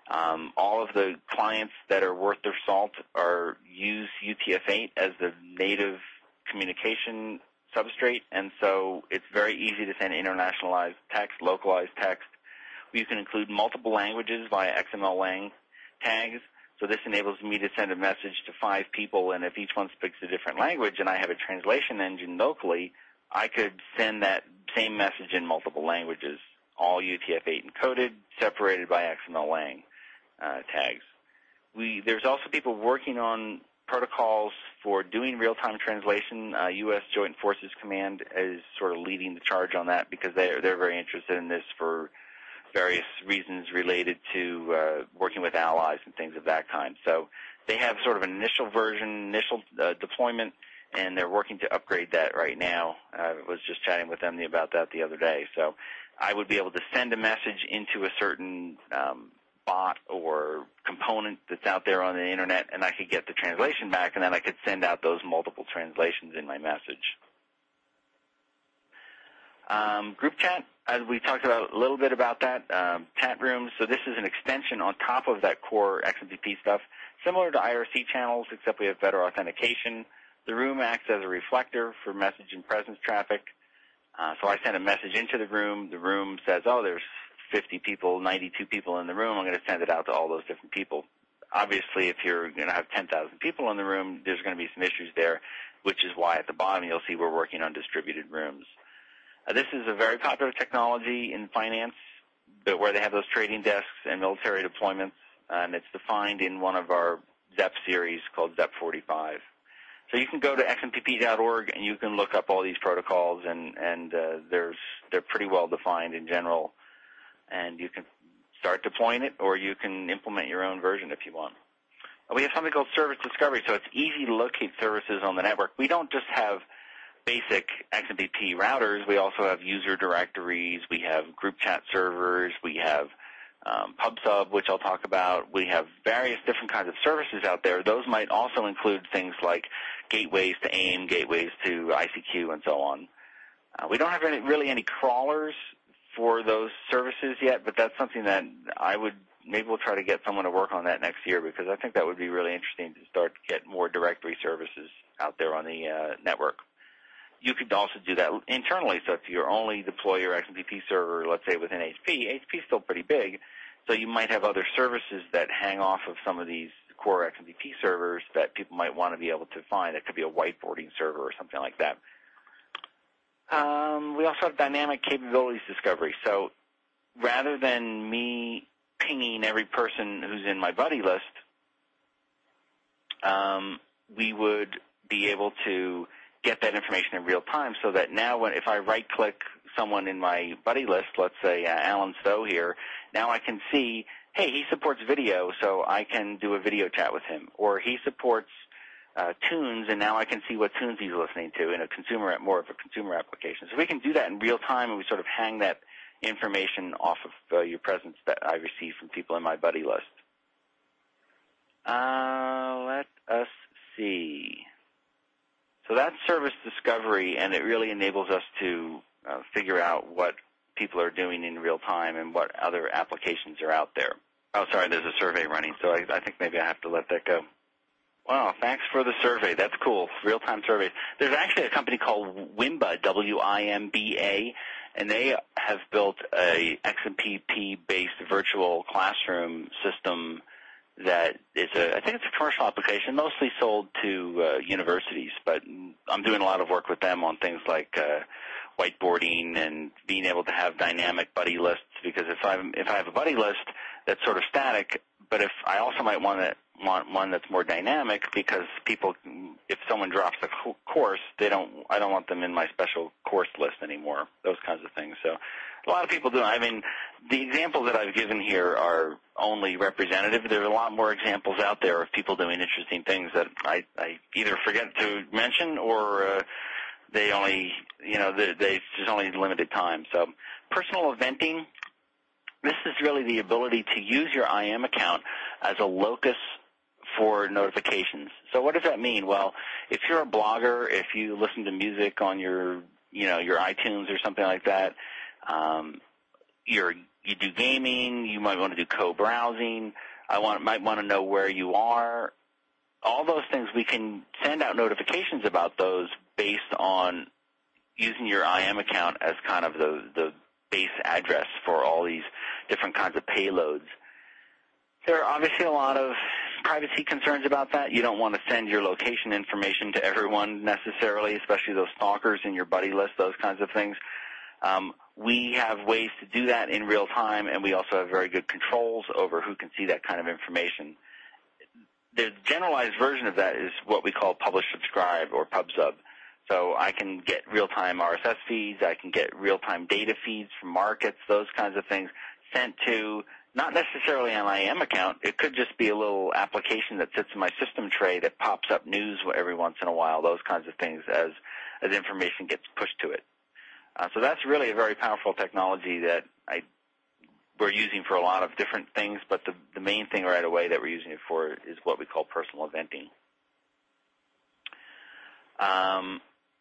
Um, all of the clients that are worth their salt are use U T F eight as the native communication substrate, and so it's very easy to send internationalized text, localized text. You can include multiple languages via X M L lang tags, so this enables me to send a message to five people, and if each one speaks a different language and I have a translation engine locally, I could send that same message in multiple languages, all U T F eight encoded, separated by X M L lang uh, tags. We, there's also people working on protocols for doing real-time translation. Uh, U S Joint Forces Command is sort of leading the charge on that because they're, they're very interested in this for various reasons related to uh, working with allies and things of that kind. So they have sort of an initial version, initial uh, deployment, and they're working to upgrade that right now. I was just chatting with them about that the other day. So I would be able to send a message into a certain um, bot or component that's out there on the Internet, and I could get the translation back, and then I could send out those multiple translations in my message. Um, group chat, as we talked about a little bit about that, um, chat rooms. So this is an extension on top of that core X M P P stuff, similar to I R C channels, except we have better authentication. The room acts as a reflector for message and presence traffic. Uh, so I send a message into the room. The room says, oh, there's fifty people, ninety-two people in the room. I'm going to send it out to all those different people. Obviously, if you're going to have ten thousand people in the room, there's going to be some issues there, which is why at the bottom you'll see we're working on distributed rooms. Uh, this is a very popular technology in finance, but where they have those trading desks and military deployments, and it's defined in one of our Z E P series called Z E P forty-five. So you can go to X M P P dot org and you can look up all these protocols, and, and uh, there's, they're pretty well defined in general, and you can start deploying it, or you can implement your own version if you want. We have something called service discovery, so it's easy to locate services on the network. We don't just have basic X M P P routers. We also have user directories. We have group chat servers. We have um, PubSub, which I'll talk about. We have various different kinds of services out there. Those might also include things like gateways to AIM, gateways to I C Q, and so on. Uh, we don't have any, really any crawlers for those services yet, but that's something that I would, maybe we'll try to get someone to work on that next year, because I think that would be really interesting to start to get more directory services out there on the uh, network. You could also do that internally. So if you only deploy your X M P P server, let's say within H P, H P is still pretty big, so you might have other services that hang off of some of these core X M P P servers that people might want to be able to find. It could be a whiteboarding server or something like that. Um, we also have dynamic capabilities discovery. So rather than me pinging every person who's in my buddy list, um, we would be able to get that information in real time, so that now when, if I right-click someone in my buddy list, let's say uh, Alan Stowe here, now I can see, hey, he supports video, so I can do a video chat with him. Or he supports uh, tunes, and now I can see what tunes he's listening to in a consumer, more of a consumer application. So we can do that in real time, and we sort of hang that information off of uh, your presence that I receive from people in my buddy list. Uh, let us see. So that's service discovery, and it really enables us to uh, figure out what people are doing in real time and what other applications are out there. Oh, sorry, there's a survey running, so I, I think maybe I have to let that go. Wow, thanks for the survey. That's cool, real-time surveys. There's actually a company called Wimba, W I M B A, and they have built a X M P P-based virtual classroom system that is a, I think it's a commercial application, mostly sold to uh, universities, but I'm doing a lot of work with them on things like uh, whiteboarding and being able to have dynamic buddy lists, because if I'm if I have a buddy list that's sort of static, but if I also might want to want one that's more dynamic, because people, if someone drops a course, they don't I don't want them in my special course list anymore. Those kinds of things. So a lot of people do. I mean, the examples that I've given here are only representative. There are a lot more examples out there of people doing interesting things that I, I either forget to mention, or uh, they only, you know, they, they, there's only limited time. So personal eventing, this is really the ability to use your I M account as a locus for notifications. So what does that mean? Well, if you're a blogger, if you listen to music on your, you know, your iTunes or something like that, um, your you do gaming, you might want to do co-browsing. I want, might want to know where you are. All those things, we can send out notifications about those based on using your I M account as kind of the, the base address for all these different kinds of payloads. There are obviously a lot of privacy concerns about that. You don't want to send your location information to everyone necessarily, especially those stalkers in your buddy list, those kinds of things. Um, we have ways to do that in real time, and we also have very good controls over who can see that kind of information. The generalized version of that is what we call publish subscribe or PubSub. So I can get real-time R S S feeds, I can get real-time data feeds from markets, those kinds of things sent to not necessarily an I M account. It could just be a little application that sits in my system tray that pops up news every once in a while, those kinds of things as, as information gets pushed to it. Uh, so that's really a very powerful technology that I we're using for a lot of different things, but the, the main thing right away that we're using it for is what we call personal eventing. Um,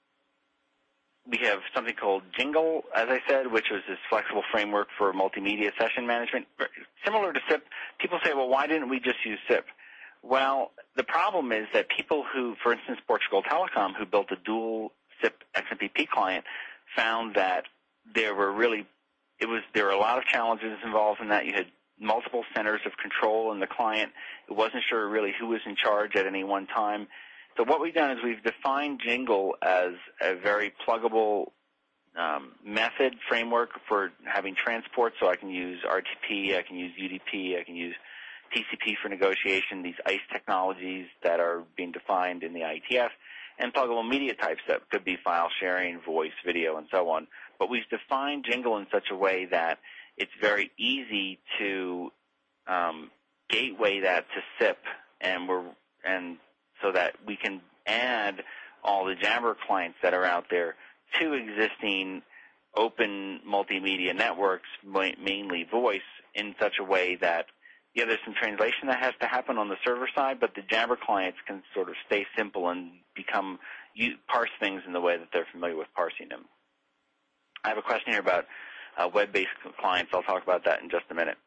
we have something called Jingle, as I said, which was this flexible framework for multimedia session management. Similar to S I P, people say, well, why didn't we just use S I P? Well, the problem is that people who, for instance, Portugal Telecom, who built a dual S I P X M P P client, found that there were really It was there were a lot of challenges involved in that. You had multiple centers of control in the client. It wasn't sure really who was in charge at any one time. So what we've done is we've defined Jingle as a very pluggable um, method framework for having transport. So I can use R T P, I can use U D P, I can use T C P for negotiation, these I C E technologies that are being defined in the I E T F, and pluggable media types that could be file sharing, voice, video, and so on. But we've defined Jingle in such a way that it's very easy to um, gateway that to S I P, and we're and so that we can add all the Jabber clients that are out there to existing open multimedia networks, mainly voice, in such a way that, yeah, there's some translation that has to happen on the server side, but the Jabber clients can sort of stay simple and become you parse things in the way that they're familiar with parsing them. I have a question here about uh, web-based clients. I'll talk about that in just a minute.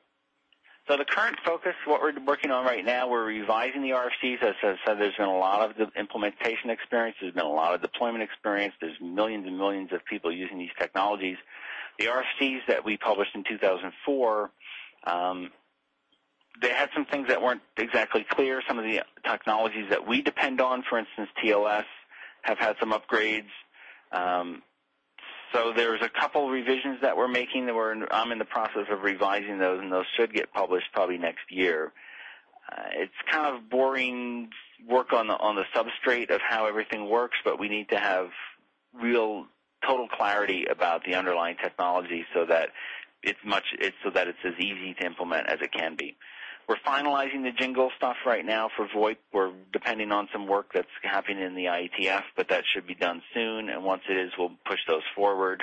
So the current focus, what we're working on right now, we're revising the R F Cs. As I said, there's been a lot of implementation experience. There's been a lot of deployment experience. There's millions and millions of people using these technologies. The R F Cs that we published in two thousand four, um, they had some things that weren't exactly clear. Some of the technologies that we depend on, for instance, T L S, have had some upgrades. Um, So there's a couple revisions that we're making that we're in, I'm in the process of revising those, and those should get published probably next year. Uh, it's kind of boring work on the on the substrate of how everything works, but we need to have real total clarity about the underlying technology so that it's much it's so that it's as easy to implement as it can be. We're finalizing the Jingle stuff right now for VoIP. We're depending on some work that's happening in the I E T F, but that should be done soon, and once it is, we'll push those forward.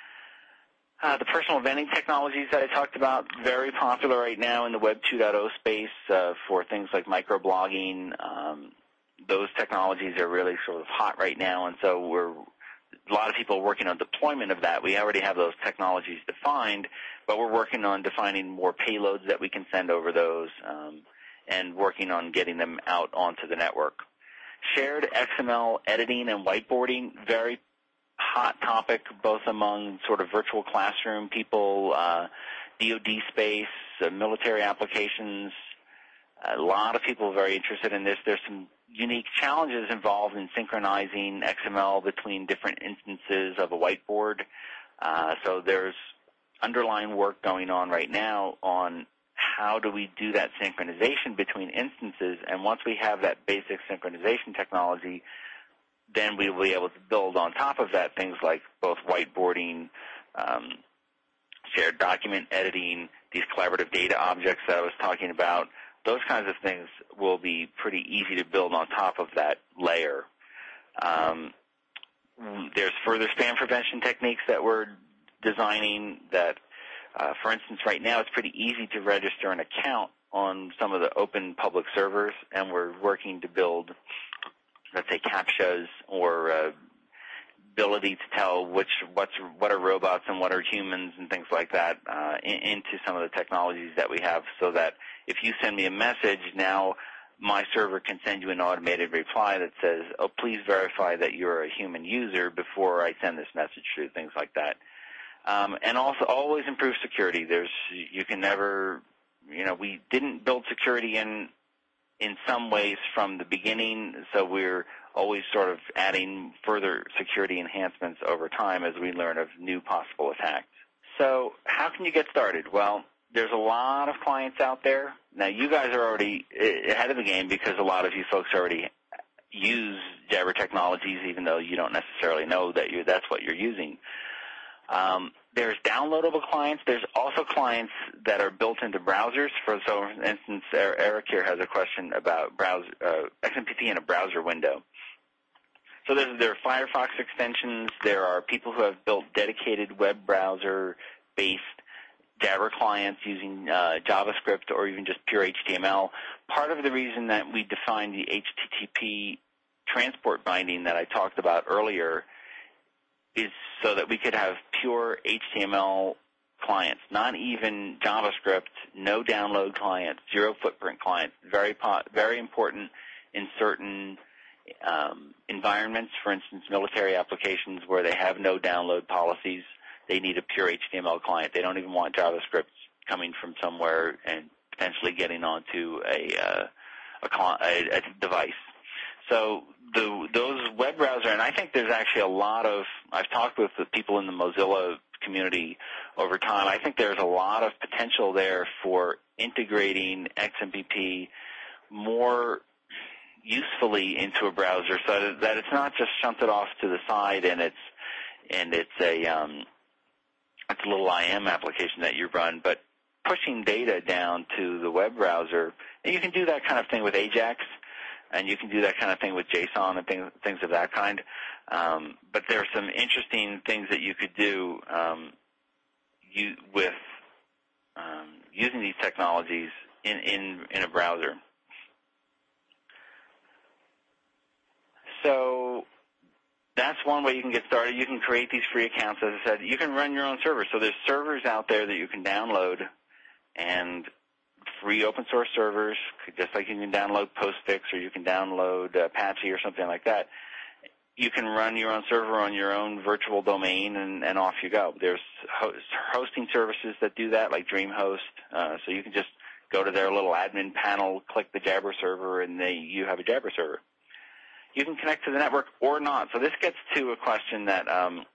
Uh, the personal eventing technologies that I talked about, very popular right now in the Web two point oh space uh, for things like microblogging. Um, those technologies are really sort of hot right now, and so we're a lot of people working on deployment of that. We already have those technologies defined, but we're working on defining more payloads that we can send over those um, and working on getting them out onto the network. Shared X M L editing and whiteboarding, very hot topic both among sort of virtual classroom people, uh, D O D space, uh, military applications. A lot of people are very interested in this. There's some unique challenges involved in synchronizing X M L between different instances of a whiteboard. Uh, so there's underlying work going on right now on how do we do that synchronization between instances, and once we have that basic synchronization technology, then we will be able to build on top of that things like both whiteboarding, um, shared document editing, these collaborative data objects that I was talking about. Those kinds of things will be pretty easy to build on top of that layer. Um, there's further spam prevention techniques that we're designing that, uh, for instance, right now it's pretty easy to register an account on some of the open public servers, and we're working to build, let's say, CAPTCHAs or uh, ability to tell which what's what are robots and what are humans and things like that uh, in, into some of the technologies that we have, so that if you send me a message now, my server can send you an automated reply that says, "Oh, please verify that you're a human user before I send this message through," things like that. Um, and also, always improve security. There's you can never, you know, we didn't build security in in some ways from the beginning, so we're always sort of adding further security enhancements over time as we learn of new possible attacks. So how can you get started? Well, there's a lot of clients out there. Now, you guys are already ahead of the game because a lot of you folks already use Jabber Technologies, even though you don't necessarily know that you that's what you're using. Um, there's downloadable clients. There's also clients that are built into browsers. For so, for instance, Eric here has a question about browser, uh, X M P P in a browser window. So there's, there are Firefox extensions. There are people who have built dedicated web browser-based Jabber clients using uh, JavaScript or even just pure H T M L. Part of the reason that we defined the H T T P transport binding that I talked about earlier is so that we could have pure H T M L clients, not even JavaScript, no download clients, zero footprint clients. Very, po- very important in certain um, environments, for instance, military applications where they have no download policies. They need a pure H T M L client. They don't even want JavaScript coming from somewhere and potentially getting onto a uh, a, a, a device. So the, those web browser, and I think there's actually a lot of, I've talked with the people in the Mozilla community over time, I think there's a lot of potential there for integrating X M P P more usefully into a browser so that it's not just shunted off to the side and it's, and it's a, um, it's a little I M application that you run, but pushing data down to the web browser, and you can do that kind of thing with AJAX, and you can do that kind of thing with JSON and things, things of that kind. Um, but there are some interesting things that you could do um, you, with um, using these technologies in, in, in a browser. So that's one way you can get started. You can create these free accounts. As I said, you can run your own servers. So there's servers out there that you can download, and free open source servers, just like you can download Postfix or you can download Apache or something like that. You can run your own server on your own virtual domain, and, and off you go. There's host, hosting services that do that, like DreamHost. Uh, so you can just go to their little admin panel, click the Jabber server, and they, you have a Jabber server. You can connect to the network or not. So this gets to a question that um,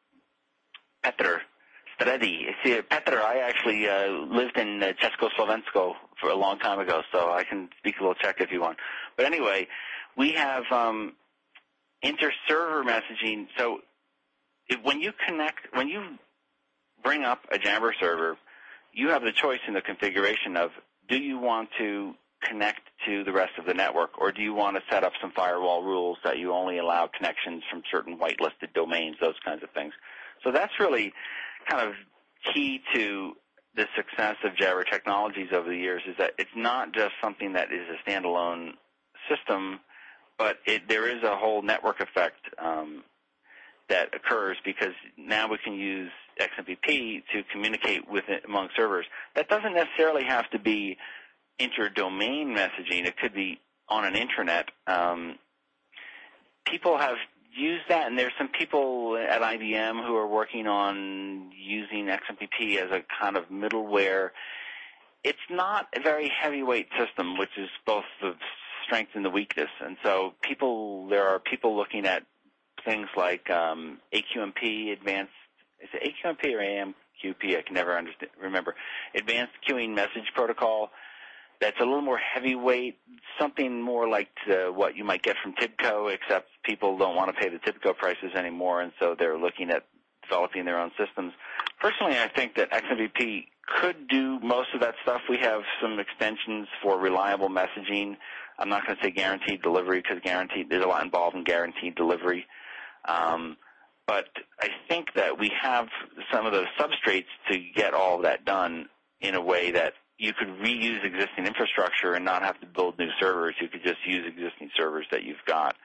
Petr Stredi. See, Petr, I actually uh, lived in uh, Československo for a long time ago, so I can speak a little Czech if you want. But anyway, we have um, inter-server messaging. So if, when you connect, when you bring up a Jabber server, you have the choice in the configuration of, do you want to connect to the rest of the network, or do you want to set up some firewall rules that you only allow connections from certain whitelisted domains, those kinds of things. So that's really kind of key to the success of Jabber Technologies over the years, is that it's not just something that is a standalone system, but it, there is a whole network effect um, that occurs because now we can use X M P P to communicate with it among servers. That doesn't necessarily have to be inter-domain messaging. It could be on an intranet. Um, people have used that, and there's some people at I B M who are working on using X M P P as a kind of middleware. It's not a very heavyweight system, which is both the strength and the weakness. And so people, there are people looking at things like um, A Q M P, advanced, is it A Q M P or A M Q P? I can never understand, remember. Advanced Queuing Message Protocol. That's a little more heavyweight, something more like uh, what you might get from TIBCO, except people don't want to pay the TIBCO prices anymore, and so they're looking at developing their own systems. Personally, I think that X M P P could do most of that stuff. We have some extensions for reliable messaging. I'm not going to say guaranteed delivery because guaranteed, there's a lot involved in guaranteed delivery. Um, but I think that we have some of the substrates to get all of that done in a way that you could reuse existing infrastructure and not have to build new servers. You could just use existing servers that you've got.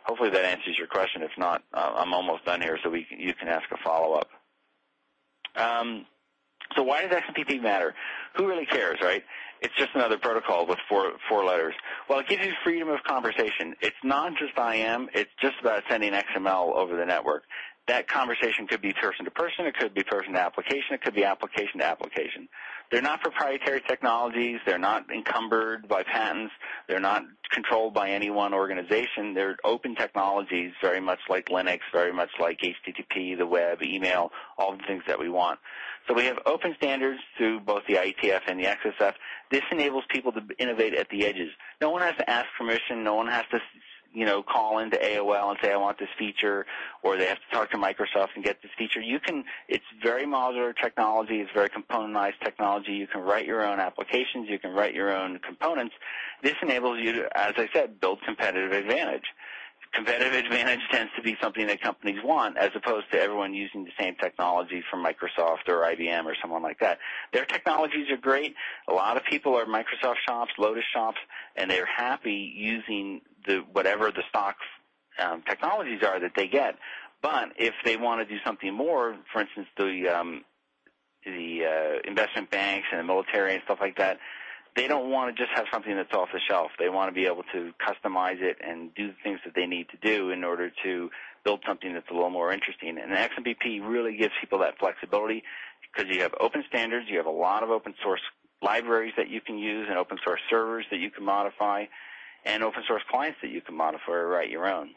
hopefully that answers your question. If not, uh, I'm almost done here, so we can, you can ask a follow-up. Um, so why does X M P P matter? Who really cares, right? It's just another protocol with four four letters. Well, it gives you freedom of conversation. It's not just I M. It's just about sending X M L over the network. That conversation could be person to person. It could be person to application. It could be application to application. They're not proprietary technologies. They're not encumbered by patents. They're not controlled by any one organization. They're open technologies, very much like Linux, very much like H T T P, the web, email, all the things that we want. So we have open standards through both the I E T F and the X S F. This enables people to innovate at the edges. No one has to ask permission. No one has to, you know, call into A O L and say, I want this feature, or they have to talk to Microsoft and get this feature. You can, it's very modular technology. It's very componentized technology. You can write your own applications. You can write your own components. This enables you to, as I said, build competitive advantage. Competitive advantage tends to be something that companies want, as opposed to everyone using the same technology from Microsoft or I B M or someone like that. Their technologies are great. A lot of people are Microsoft shops, Lotus shops, and they're happy using the whatever the stock um, technologies are that they get. But if they want to do something more, for instance, the um, the uh, investment banks and the military and stuff like that, they don't want to just have something that's off the shelf. They want to be able to customize it and do the things that they need to do in order to build something that's a little more interesting. And X M P P really gives people that flexibility because you have open standards, you have a lot of open source libraries that you can use and open source servers that you can modify and open source clients that you can modify or write your own.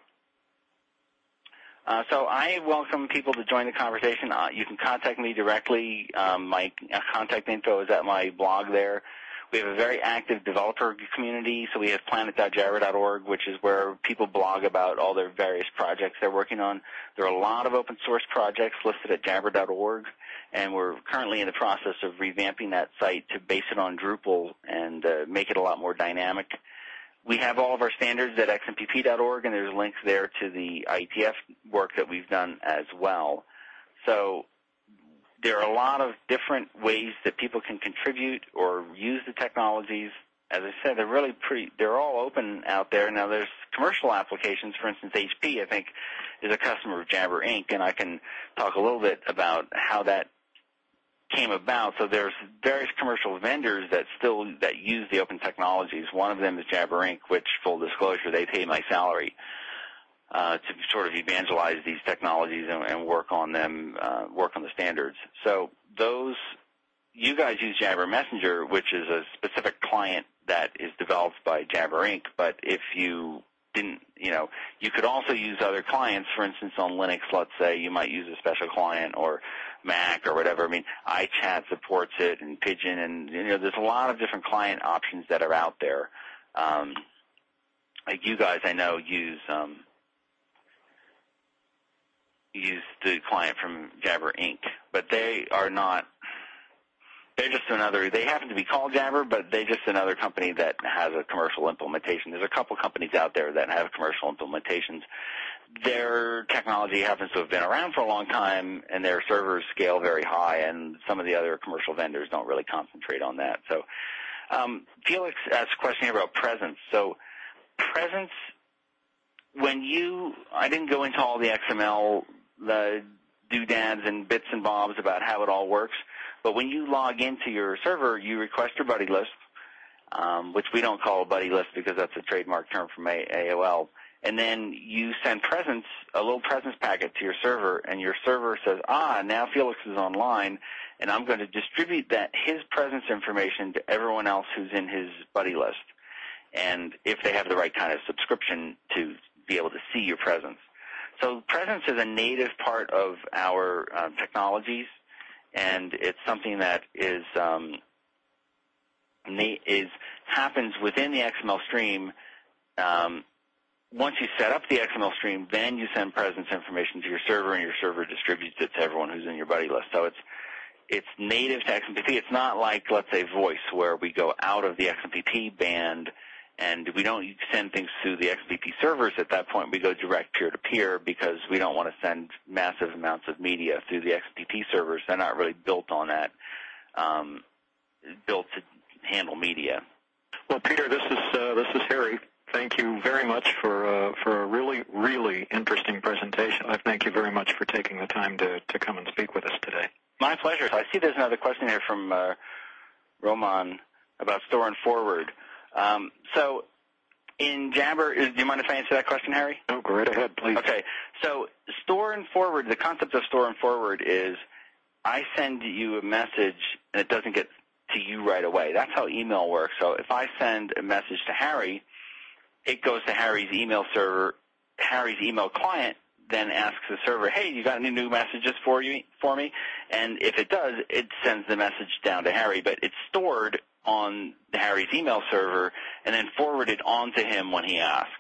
Uh, so I welcome people to join the conversation. Uh, you can contact me directly. Um, my contact info is at my blog there. We have a very active developer community, so we have planet dot jabber dot org, which is where people blog about all their various projects they're working on. There are a lot of open source projects listed at jabber dot org, and we're currently in the process of revamping that site to base it on Drupal and uh, make it a lot more dynamic. We have all of our standards at x m p p dot org, and there's links there to the I E T F work that we've done as well. So there are a lot of different ways that people can contribute or use the technologies. As I said, they're really pretty, they're all open out there. Now there's commercial applications. For instance, H P, I think, is a customer of Jabber Incorporated, and I can talk a little bit about how that came about. So there's various commercial vendors that still, that use the open technologies. One of them is Jabber Incorporated, which, full disclosure, they pay my salary Uh, to sort of evangelize these technologies and, and work on them, uh, work on the standards. So those, you guys use Jabber Messenger, which is a specific client that is developed by Jabber Incorporated. But if you didn't, you know, you could also use other clients. For instance, on Linux, let's say, you might use a special client, or Mac or whatever. I mean, iChat supports it, and Pigeon, and, you know, there's a lot of different client options that are out there. Um, like you guys, I know, use um, use the client from Jabber Incorporated, but they are not, they're just another, they happen to be called Jabber, but they're just another company that has a commercial implementation. There's a couple companies out there that have commercial implementations. Their technology happens to have been around for a long time, and their servers scale very high, and some of the other commercial vendors don't really concentrate on that. So um, Felix asked a question here about presence. So presence, when you, I didn't go into all the X M L, the doodads and bits and bobs about how it all works, but when you log into your server, you request your buddy list, um, which we don't call a buddy list because that's a trademark term from A O L, and then you send presence, a little presence packet to your server, and your server says, ah, now Felix is online, and I'm going to distribute that, his presence information, to everyone else who's in his buddy list, and if they have the right kind of subscription to be able to see your presence. So presence is a native part of our uh, technologies, and it's something that is um, is happens within the X M L stream. Um, once you set up the X M L stream, then you send presence information to your server, and your server distributes it to everyone who's in your buddy list. So it's it's native to X M P P. It's not like, let's say, voice, where we go out of the X M P P band and we don't send things through the X M P P servers. At that point, we go direct peer-to-peer because we don't want to send massive amounts of media through the X M P P servers. They're not really built on that, um, built to handle media. Well, Peter, this is uh, this is Harry. thank you very much for uh, for a really, really interesting presentation. I thank you very much for taking the time to, to come and speak with us today. My pleasure. I see there's another question here from uh, Roman about store and forward. Um, so in Jabber, is, do you mind if I answer that question, Harry? No, go right ahead, please. Okay. So store and forward, the concept of store and forward is I send you a message and it doesn't get to you right away. That's how email works. So if I send a message to Harry, it goes to Harry's email server. Harry's email client then asks the server, hey, you got any new messages for you for me? And if it does, it sends the message down to Harry, but it's stored on Harry's email server and then forwarded on to him when he asks.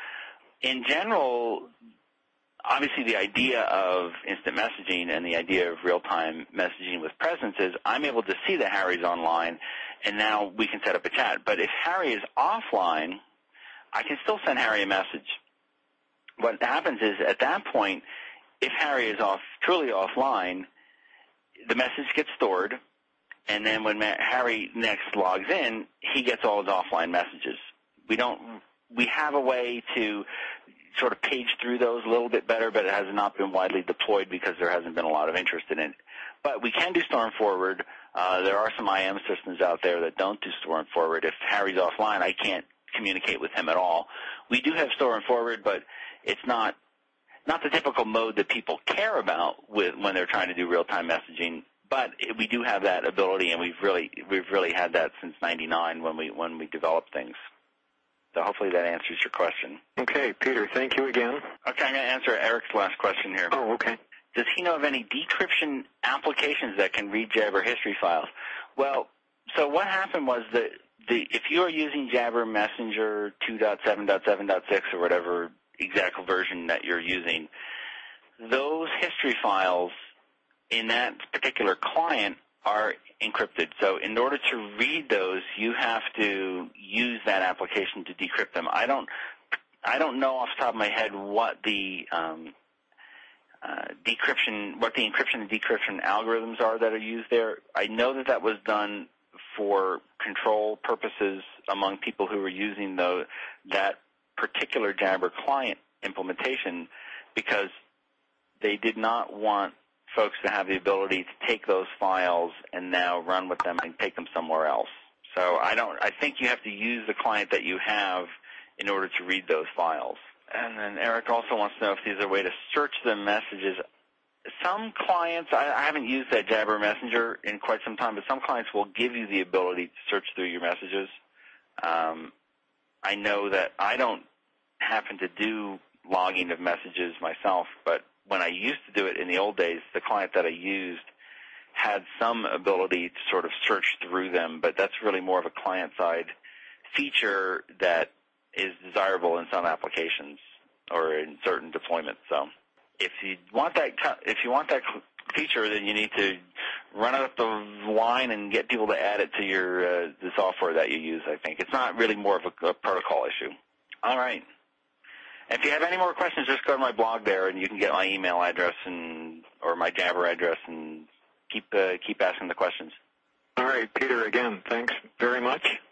In general, obviously the idea of instant messaging and the idea of real-time messaging with presence is I'm able to see that Harry's online, and now we can set up a chat. But if Harry is offline, I can still send Harry a message. What happens is at that point, if Harry is off, truly offline, the message gets stored, and then when Harry next logs in, he gets all his offline messages. We don't. We have a way to sort of page through those a little bit better, but it has not been widely deployed because there hasn't been a lot of interest in it. But we can do store and forward. Uh, there are some I M systems out there that don't do store and forward. If Harry's offline, I can't communicate with him at all. We do have store and forward, but it's not not the typical mode that people care about with when they're trying to do real-time messaging. But we do have that ability, and we've really we've really had that since ninety-nine when we when we developed things. So hopefully that answers your question. Okay, Peter, thank you again. Okay, I'm going to answer Eric's last question here. Oh, okay. Does he know of any decryption applications that can read Jabber history files? Well, so what happened was that the if you are using Jabber Messenger two point seven point seven point six or whatever exact version that you're using, those history files in that particular client are encrypted. So in order to read those, you have to use that application to decrypt them. I don't, I don't know off the top of my head what the um, uh, decryption, what the encryption and decryption algorithms are that are used there. I know that that was done for control purposes among people who were using the, that particular Jabber client implementation because they did not want folks to have the ability to take those files and now run with them and take them somewhere else. So I don't. I think you have to use the client that you have in order to read those files. And then Eric also wants to know if there's a way to search the messages. Some clients, I, I haven't used that Jabber Messenger in quite some time, but some clients will give you the ability to search through your messages. Um, I know that I don't happen to do logging of messages myself, but when I used to do it in the old days, the client that I used had some ability to sort of search through them, but that's really more of a client-side feature that is desirable in some applications or in certain deployments. So if you want that, if you want that feature, then you need to run it up the line and get people to add it to your uh, the software that you use. I think it's not really more of a, a protocol issue. All right. If you have any more questions, just go to my blog there, and you can get my email address and or my Jabber address, and keep uh, keep asking the questions. All right, Peter. Again, thanks very much.